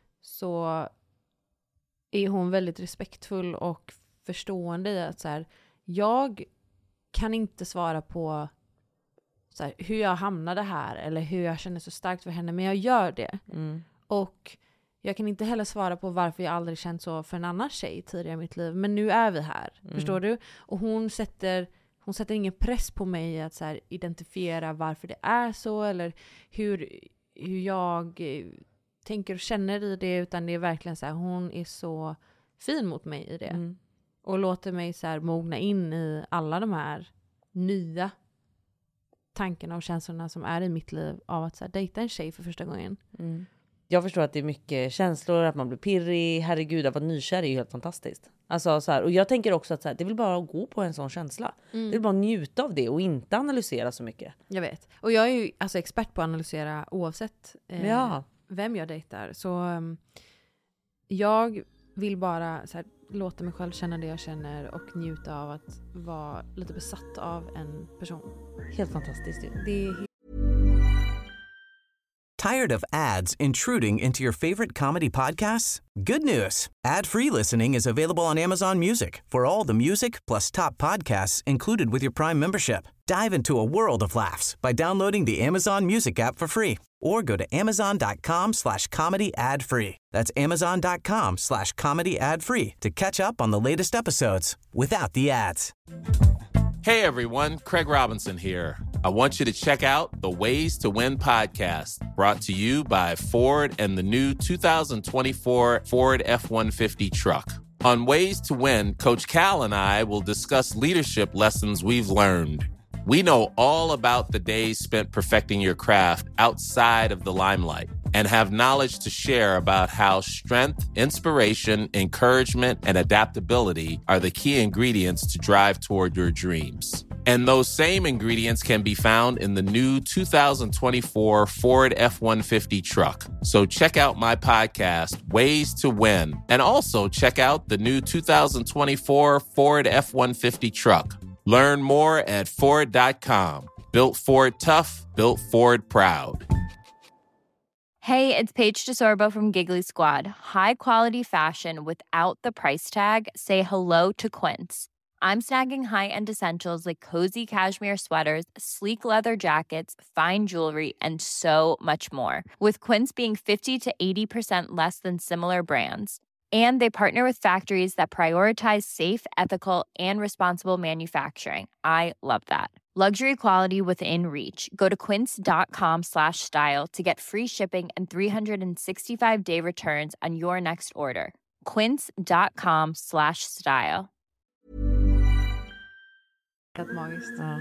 så är hon väldigt respektfull och förstående i att så här, jag kan inte svara på så här, hur jag hamnade här eller hur jag känner så starkt för henne, men jag gör det. Mm. Och jag kan inte heller svara på varför jag aldrig känt så för en annan tjej tidigare i mitt liv, men nu är vi här. Mm. Förstår du? Och hon sätter hon sätter ingen press på mig att så här, identifiera varför det är så eller hur, hur jag eh, tänker och känner i det, utan det är verkligen så här, hon är så fin mot mig i det. Mm. Och låter mig så här mogna in i alla de här nya tankarna och känslorna som är i mitt liv av att så här, dejta en tjej för första gången. Mm. Jag förstår att det är mycket känslor, att man blir pirrig. Herregud, att vara nykär är ju helt fantastiskt. Alltså, så här, och jag tänker också att så här, det vill bara att gå på en sån känsla. Mm. Det vill bara njuta av det och inte analysera så mycket. Jag vet. Och jag är ju alltså expert på att analysera oavsett eh, Ja. vem jag dejtar. Så um, jag vill bara så här, låta mig själv känna det jag känner och njuta av att vara lite besatt av en person. Helt fantastiskt ju. Det är Tired of ads intruding into your favorite comedy podcasts? Good news. Ad-free listening is available on Amazon Music for all the music plus top podcasts included with your Prime membership. Dive into a world of laughs by downloading the Amazon Music app for free or go to amazon.com slash comedy ad free. That's amazon.com slash comedy ad free to catch up on the latest episodes without the ads. Hey everyone, Craig Robinson here. I want you to check out the Ways to Win podcast, brought to you by Ford and the new two thousand twenty-four Ford F one fifty truck. On Ways to Win, Coach Cal and I will discuss leadership lessons we've learned. We know all about the days spent perfecting your craft outside of the limelight and have knowledge to share about how strength, inspiration, encouragement, and adaptability are the key ingredients to drive toward your dreams. And those same ingredients can be found in the new two thousand twenty-four Ford F one fifty truck. So check out my podcast, Ways to Win, and also check out the new two thousand twenty-four Ford F one fifty truck. Learn more at Ford dot com. Built Ford tough, built Ford proud. Hey, it's Paige DeSorbo from Giggly Squad. High quality fashion without the price tag. Say hello to Quince. I'm snagging high-end essentials like cozy cashmere sweaters, sleek leather jackets, fine jewelry, and so much more. With Quince being fifty to eighty percent less than similar brands. And they partner with factories that prioritize safe, ethical, and responsible manufacturing. I love that. Luxury quality within reach. Go to quince.com slash style to get free shipping and three sixty-five day returns on your next order. Quince.com slash style. Helt magiskt. Ja.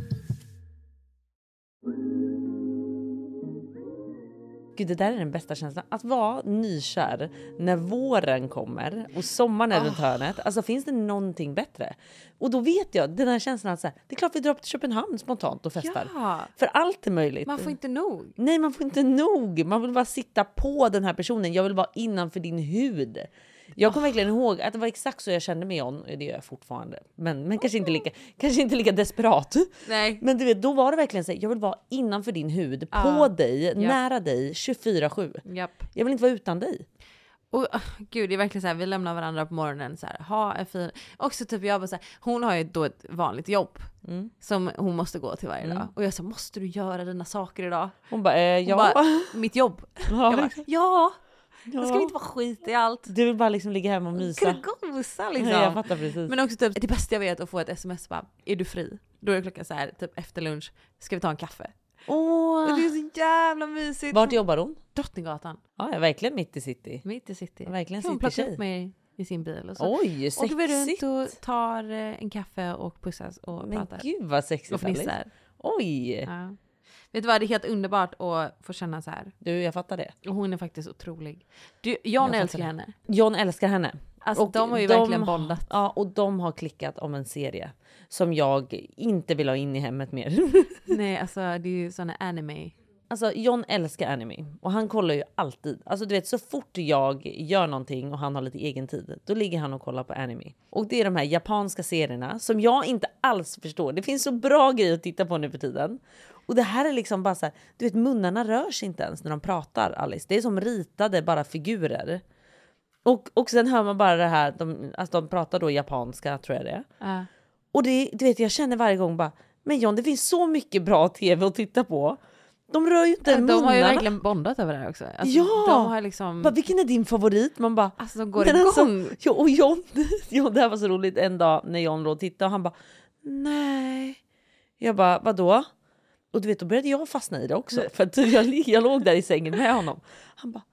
Gud, det där är den bästa känslan. Att vara nykär när våren kommer och sommaren är runt Oh. hörnet. Alltså finns det någonting bättre? Och då vet jag, den här känslan att så här, det är klart vi drar upp till Köpenhamn spontant och festar. Ja. För allt är möjligt. Man får inte nog. Nej, man får inte nog. Man vill bara sitta på den här personen. Jag vill vara innanför din hud. Jag kommer verkligen ihåg att det var exakt så jag kände med John. Det gör jag fortfarande. Men, men kanske, inte lika, kanske inte lika desperat. Nej. Men du vet, då var det verkligen så här, jag vill vara innanför din hud. Ja. På dig, Japp. nära dig, tjugofyra sju. Japp. Jag vill inte vara utan dig. Och oh, gud, det är verkligen så här, vi lämnar varandra på morgonen så här, ha en fin. Också typ jag bara så här, hon har ju då ett vanligt jobb Mm. som hon måste gå till varje Mm. dag. Och jag sa, måste du göra dina saker idag? Hon bara, eh, Hon ja. bara, mitt jobb. Ja. Jag bara, ja. Ja. Det ska inte vara skit i allt. Du vill bara liksom ligga hemma och mysa. Gosa liksom. Ja, jag fattar precis. Men också typ, det bästa jag vet att få ett sms bara, är du fri? Då är det klockan så här, typ efter lunch, ska vi ta en kaffe? Åh. Och det är så jävla mysigt. Vart jobbar hon? Drottninggatan. Ja, jag är verkligen mitt i city. Mitt i city. Verkligen Hon city plockar tjej. upp mig i sin bil. Och så Oj, åker vi runt sexigt. och tar eh, en kaffe och pussas och Men pratar. gud vad sexigt. Och fnissar. Alice. Oj. Ja. Vet du vad, det är helt underbart att få känna så här. Du, jag fattar det. Och hon är faktiskt otrolig. Du, John Jag fattar älskar det. henne. John älskar henne. Alltså, de har ju verkligen bondat. Ja, och de har klickat om en serie som jag inte vill ha in i hemmet mer. Nej, alltså det är ju såna anime. Alltså John älskar anime och han kollar ju alltid. Alltså du vet, så fort jag gör någonting och han har lite egen tid, då ligger han och kollar på anime. Och det är de här japanska serierna som jag inte alls förstår. Det finns så bra grejer att titta på nu för tiden. Och det här är liksom bara så här, du vet, munnarna rör sig inte ens när de pratar, Alice. Det är som ritade bara figurer. Och, och sen hör man bara det här, de, alltså de pratar då japanska, tror jag det är. Ja. Och det, du vet, jag känner varje gång bara, men John, det finns så mycket bra tv att titta på. De rör ju inte Ja, munnarna. de har ju verkligen bondat över det här också. Alltså, Ja! De har liksom... Bara, vilken är din favorit? Man bara... Alltså de går men igång. alltså, ja, och John, John, det här var så roligt en dag när John låg och tittade och han bara, nej. Jag bara, vadå? Och du vet, då började jag fastna i det också. För att jag, jag låg där i sängen med honom. Han bara,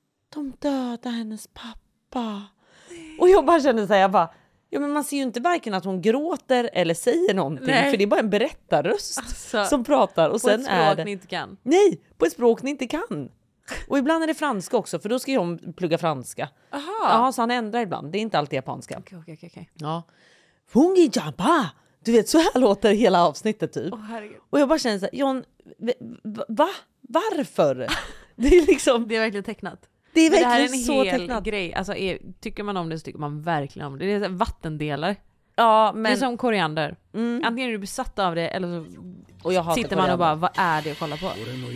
de dödade hennes pappa. Och jag bara kände så här, jag bara, ja, men man ser ju inte varken att hon gråter eller säger någonting. Nej. För det är bara en berättarröst Alltså, som pratar. Och på sen ett språk är det... ni inte kan. Nej, på ett språk ni inte kan. Och ibland är det franska också, för då ska jag plugga franska. Aha. Ja, så han ändrar ibland. Det är inte alltid japanska. Okej, okej, okej. Ja. Fungi jamba! Du vet, så här låter hela avsnittet typ. Åh, herregud. Och jag bara känner så här, John, va? va? Varför? Det är liksom... Det är verkligen tecknat. Det är Men det här är verkligen en så hel tecknat. grej. Alltså, är, tycker man om det så tycker man verkligen om det. Det är så här vattendelar. Ja, men... Det är som koriander. Mm. Antingen är du besatt av det eller så Och jag hatar sitter man och bara, koriander. vad är det att kolla på?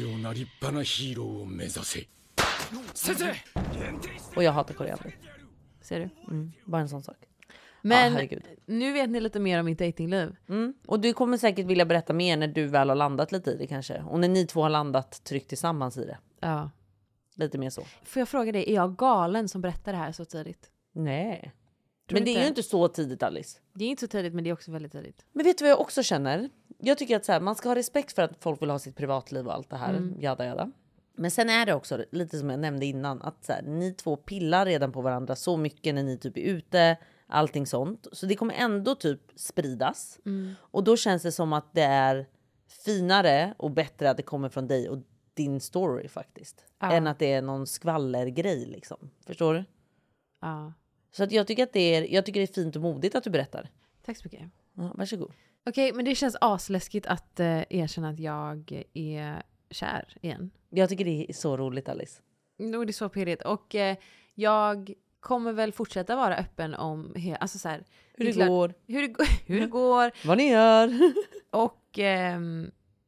Och jag hatar koriander. Ser du? Mm. Bara en sån sak. Men Ja, herregud. nu vet ni lite mer om mitt datingliv. Mm. Och du kommer säkert vilja berätta mer när du väl har landat lite i det kanske. Och när ni två har landat tryggt tillsammans i det. Ja. Lite mer så. Får jag fråga dig, är jag galen som berättar det här så tidigt? Nej. Tror Men det inte. är ju inte så tidigt, Alice. Det är inte så tidigt, men det är också väldigt tidigt. Men vet du vad jag också känner? Jag tycker att så här, man ska ha respekt för att folk vill ha sitt privatliv och allt det här. Mm. Jada, jada. Men sen är det också lite som jag nämnde innan. Att så här, ni två pillar redan på varandra så mycket när ni typ är ute. Allting sånt. Så det kommer ändå typ spridas. Mm. Och då känns det som att det är finare och bättre att det kommer från dig och din story faktiskt. Ja. Än att det är någon skvallergrej liksom. Förstår du? Ja. Så att jag tycker att det är, jag tycker det är fint och modigt att du berättar. Tack så mycket. Ja, varsågod. Okej, men det känns asläskigt att eh, erkänna att jag är kär igen. Jag tycker det är så roligt, Alice. Nu är det så pirrigt. Och eh, jag kommer väl fortsätta vara öppen om he- alltså så här, Hur det är klart- går. Hur det, går- hur det går. Vad ni gör. Och ehm,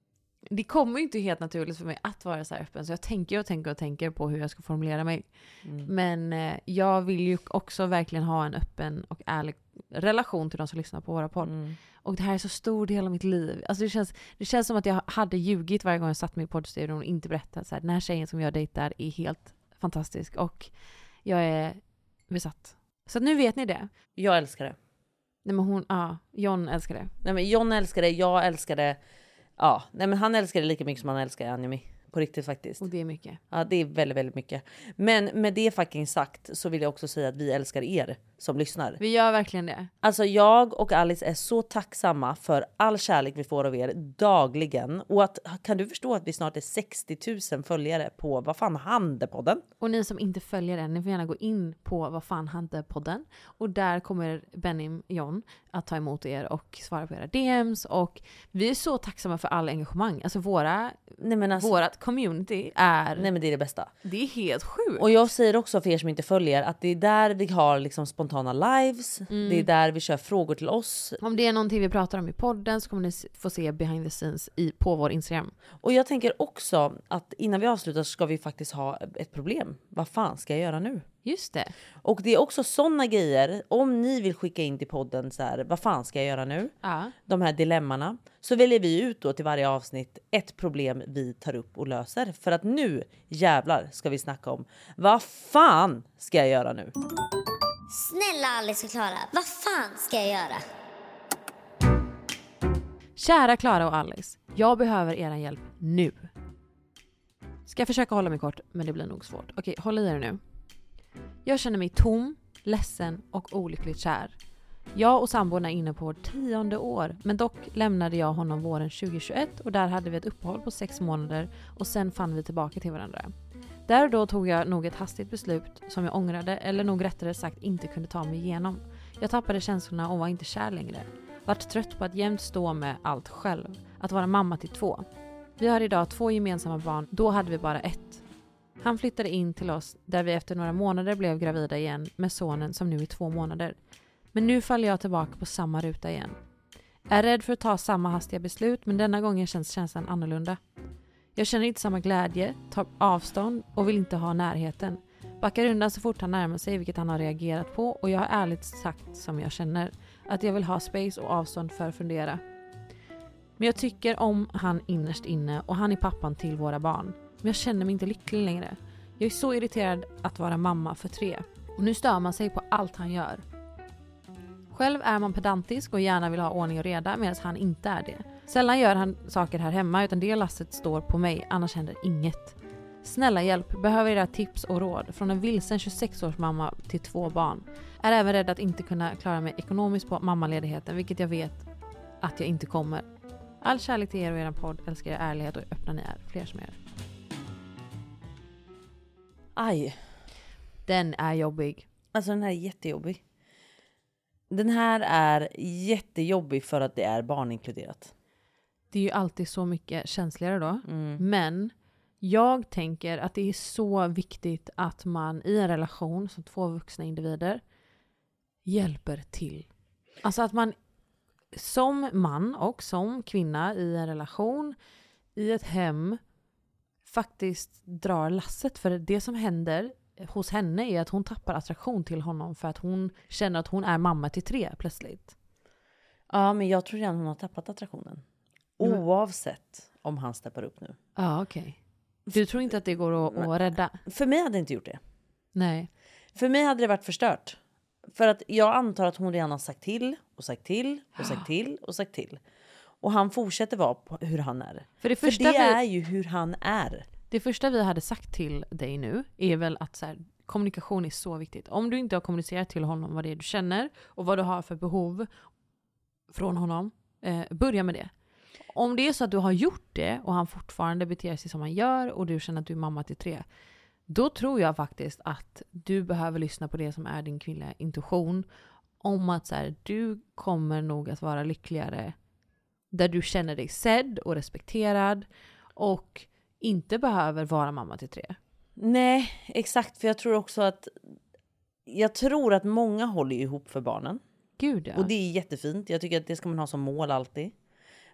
det kommer ju inte helt naturligt för mig att vara så här öppen. Så jag tänker och tänker och tänker på hur jag ska formulera mig. Mm. Men eh, jag vill ju också verkligen ha en öppen och ärlig relation till de som lyssnar på våra podd. Mm. Och det här är så stor del av mitt liv. Alltså det känns, det känns som att jag hade ljugit varje gång jag satt mig i poddstudion och inte berättat så här, den här tjejen som jag dejtar är helt fantastisk. Och jag är besatt. Så nu vet ni det. Jag älskar det. Nej men hon, ja, John älskar det. Nej men John älskar det, jag älskar det. Ja, nej men han älskar det lika mycket som han älskar anime. På riktigt faktiskt. Och det är mycket. Ja, det är väldigt, väldigt mycket. Men med det fucking sagt så vill jag också säga att vi älskar er som lyssnar. Vi gör verkligen det. Alltså jag och Alice är så tacksamma för all kärlek vi får av er dagligen. Och att, kan du förstå att vi snart är sextio tusen följare på Vad fan hände podden? Och ni som inte följer den, ni får gärna gå in på Vad fan hände podden. Och där kommer Benim John att ta emot er och svara på era D Ms. Och vi är så tacksamma för all engagemang. Alltså våra, nej men alltså, vårat community är... Nej men det är det bästa. Det är helt sjukt. Och jag säger också för er som inte följer att det är där vi har liksom spontana lives. Mm. Det är där vi kör frågor till oss. Om det är någonting vi pratar om i podden så kommer ni få se behind the scenes i, på vår Instagram. Och jag tänker också att innan vi avslutar så ska vi faktiskt ha ett problem. Vad fan ska jag göra nu? Just det. Och det är också sådana grejer. Om ni vill skicka in till podden så här, vad fan ska jag göra nu? Ja. De här dilemmana. Så väljer vi ut då till varje avsnitt ett problem vi tar upp och löser. För att nu jävlar ska vi snacka om vad fan ska jag göra nu? Snälla Alice och Klara, vad fan ska jag göra? Kära Klara och Alice, jag behöver er hjälp nu. Ska jag försöka hålla mig kort, men det blir nog svårt. Okej, håll i er nu. Jag känner mig tom, ledsen och olyckligt kär. Jag och sambon är inne på vårt tionde år, men dock lämnade jag honom våren tjugohundratjugoett och där hade vi ett uppehåll på sex månader och sen fann vi tillbaka till varandra. Där och då tog jag nog ett hastigt beslut som jag ångrade, eller nog rättare sagt inte kunde ta mig igenom. Jag tappade känslorna och var inte kär längre. Vart trött på att jämt stå med allt själv, att vara mamma till två. Vi har idag två gemensamma barn, då hade vi bara ett. Han flyttade in till oss där vi efter några månader blev gravida igen med sonen som nu är två månader. Men nu faller jag tillbaka på samma ruta igen. Jag är rädd för att ta samma hastiga beslut, men denna gången känns känslan annorlunda. Jag känner inte samma glädje, tar avstånd och vill inte ha närheten. Backar undan så fort han närmar sig, vilket han har reagerat på, och jag har ärligt sagt som jag känner att jag vill ha space och avstånd för att fundera. Men jag tycker om han innerst inne och han är pappan till våra barn. Men jag känner mig inte lycklig längre. Jag är så irriterad att vara mamma för tre. Och nu stör man sig på allt han gör. Själv är man pedantisk och gärna vill ha ordning och reda medan han inte är det. Sällan gör han saker här hemma utan det lasset står på mig, annars händer inget. Snälla hjälp, behöver era tips och råd från en vilsen tjugosex-års mamma till två barn. Är även rädd att inte kunna klara mig ekonomiskt på mammaledigheten, vilket jag vet att jag inte kommer. All kärlek till er och er podd, älskar er ärlighet och öppna ni är, fler som er. Aj. Den är jobbig. Alltså den här är jättejobbig. Den här är jättejobbig för att det är barninkluderat. Det är ju alltid så mycket känsligare då. Mm. Men jag tänker att det är så viktigt att man i en relation som två vuxna individer hjälper till. Alltså att man som man och som kvinna i en relation, i ett hem, faktiskt drar lasset. För det som händer hos henne är att hon tappar attraktion till honom för att hon känner att hon är mamma till tre plötsligt. Ja, men jag tror redan hon har tappat attraktionen. Oavsett om han steppar upp nu. Ja, okej. Okay. Du tror inte att det går att, men, att rädda? För mig hade det inte gjort det. Nej. För mig hade det varit förstört. För att jag antar att hon redan har sagt till och sagt till och sagt till och sagt till. Och han fortsätter vara på hur han är. För det, För första det vi, är ju hur han är. Det första vi hade sagt till dig nu är väl att så här, kommunikation är så viktigt. Om du inte har kommunicerat till honom vad det är du känner och vad du har för behov från honom, eh, börja med det. Om det är så att du har gjort det och han fortfarande beter sig som han gör och du känner att du är mamma till tre, då tror jag faktiskt att du behöver lyssna på det som är din kvinnliga intuition om att så här, du kommer nog att vara lyckligare där du känner dig sedd och respekterad och inte behöver vara mamma till tre. Nej, exakt. För jag tror också att jag tror att många håller ihop för barnen. Gud, ja. Och det är jättefint. Jag tycker att det ska man ha som mål alltid.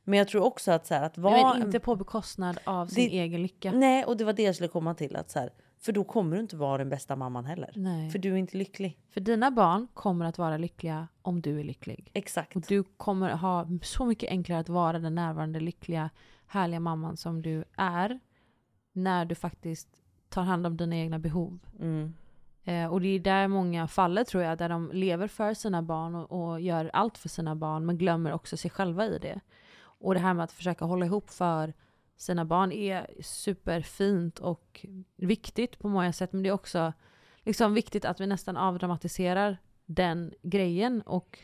Men jag tror också att så här, att vara... Men inte på bekostnad av sin det, egen lycka. Nej, och det var det jag skulle komma till. Att så här, för då kommer du inte vara den bästa mamman heller. Nej. För du är inte lycklig. För dina barn kommer att vara lyckliga om du är lycklig. Exakt. Och du kommer ha så mycket enklare att vara den närvarande, lyckliga, härliga mamman som du är. När du faktiskt tar hand om dina egna behov. Mm. Eh, och det är där många faller, tror jag, där de lever för sina barn och, och gör allt för sina barn, men glömmer också sig själva i det. Och det här med att försöka hålla ihop för sina barn är superfint och viktigt på många sätt, men det är också liksom viktigt att vi nästan avdramatiserar den grejen och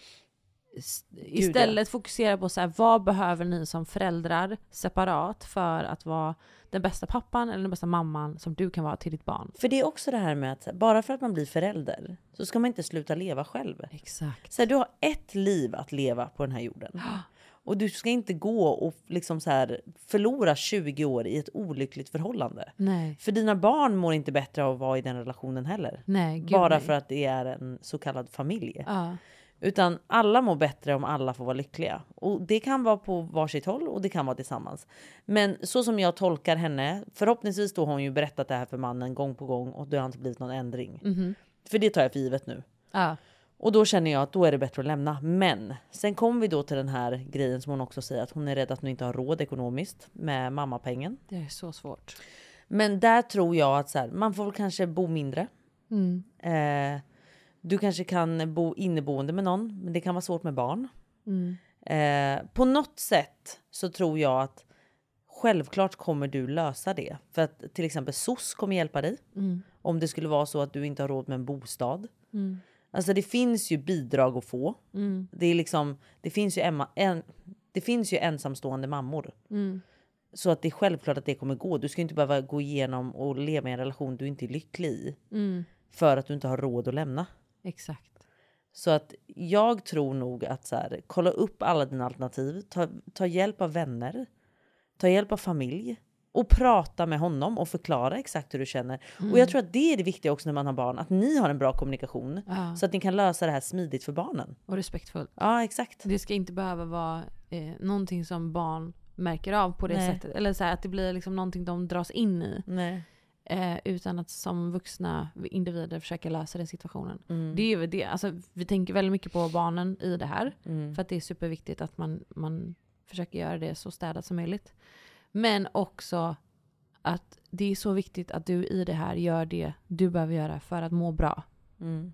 istället Gud, ja. fokuserar på så här, vad behöver ni som föräldrar separat för att vara den bästa pappan eller den bästa mamman som du kan vara till ditt barn. För det är också det här med att bara för att man blir förälder så ska man inte sluta leva själv. Exakt. Så här, du har ett liv att leva på den här jorden. Och du ska inte gå och liksom så här förlora tjugo år i ett olyckligt förhållande. Nej. För dina barn mår inte bättre av att vara i den relationen heller. Nej, gud, bara nej. för att det är en så kallad familj. Ja. Utan alla mår bättre om alla får vara lyckliga. Och det kan vara på varsitt håll och det kan vara tillsammans. Men så som jag tolkar henne, förhoppningsvis då har hon ju berättat det här för mannen gång på gång och det har inte blivit någon ändring. Mhm. För det tar jag för givet nu. Ja. Och då känner jag att då är det bättre att lämna. Men sen kommer vi då till den här grejen som hon också säger, att hon är rädd att hon inte har råd ekonomiskt med mammapengen. Det är så svårt. Men där tror jag att så här, man får väl kanske bo mindre. Mm. Eh, du kanske kan bo inneboende med någon, men det kan vara svårt med barn. Mm. Eh, på något sätt så tror jag att självklart kommer du lösa det. För att till exempel S O S kommer hjälpa dig. Mm. Om det skulle vara så att du inte har råd med en bostad. Mm. Alltså det finns ju bidrag att få. Mm. Det är liksom, det finns ju Emma, en, det finns ju ensamstående mammor. Mm. Så att det är självklart att det kommer gå. Du ska inte behöva gå igenom och leva i en relation du inte är lycklig i. Mm. För att du inte har råd att lämna. Exakt. Så att jag tror nog att så här, kolla upp alla dina alternativ. Ta, ta hjälp av vänner. Ta hjälp av familj. Och prata med honom och förklara exakt hur du känner. Mm. Och jag tror att det är det viktiga också när man har barn. Att ni har en bra kommunikation. Ja. Så att ni kan lösa det här smidigt för barnen. Och respektfullt. Ja, exakt. Det ska inte behöva vara eh, någonting som barn märker av på det Nej. sättet. Eller så här, att det blir liksom någonting de dras in i. Nej. Eh, utan att som vuxna individer försöka lösa den situationen. Mm. Det är ju det. Alltså, vi tänker väldigt mycket på barnen i det här. Mm. För att det är superviktigt att man, man försöker göra det så städat som möjligt. Men också att det är så viktigt att du i det här gör det du behöver göra för att må bra. Mm.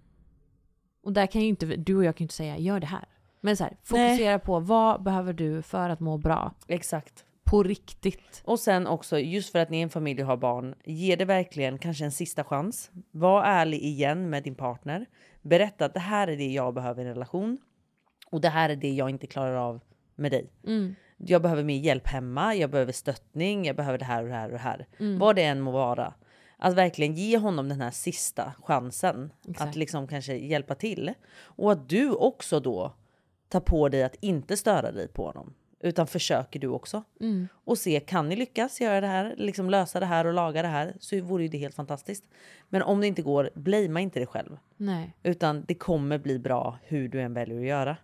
Och där kan ju inte, du och jag kan ju inte säga gör det här. Men så här, fokusera Nej. på vad behöver du för att må bra. Exakt. På riktigt. Och sen också, just för att ni är en familj och har barn, ge det verkligen kanske en sista chans. Var ärlig igen med din partner. Berätta att det här är det jag behöver i en relation. Och det här är det jag inte klarar av med dig. Mm. Jag behöver mer hjälp hemma, jag behöver stöttning, jag behöver det här och det här och det här. Mm. Vad det än må vara. Att verkligen ge honom den här sista chansen. Exakt. Att liksom kanske hjälpa till. Och att du också då tar på dig att inte störa dig på honom. Utan försöker du också. Mm. Och se, kan ni lyckas göra det här? Liksom lösa det här och laga det här? Så vore ju det helt fantastiskt. Men om det inte går, blamea inte dig själv. Nej. Utan det kommer bli bra hur du än väljer att göra.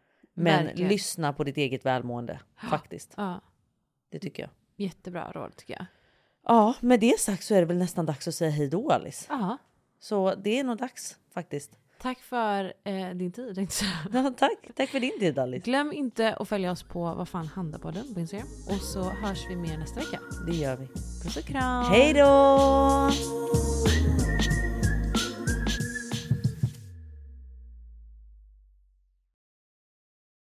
Men Verkligen. lyssna på ditt eget välmående. Faktiskt. Ja. Det tycker jag. Jättebra råd tycker jag. Ja, med det sagt så är det väl nästan dags att säga hej då, Alice. Ja. Så det är nog dags faktiskt. Tack för eh, din tid. Tänkte jag. Ja, tack. Tack för din tid, Alice. Glöm inte att följa oss på Vad fan handlar på den på Instagram. Och så hörs vi mer nästa vecka. Det gör vi. Puss och kram. Hej då!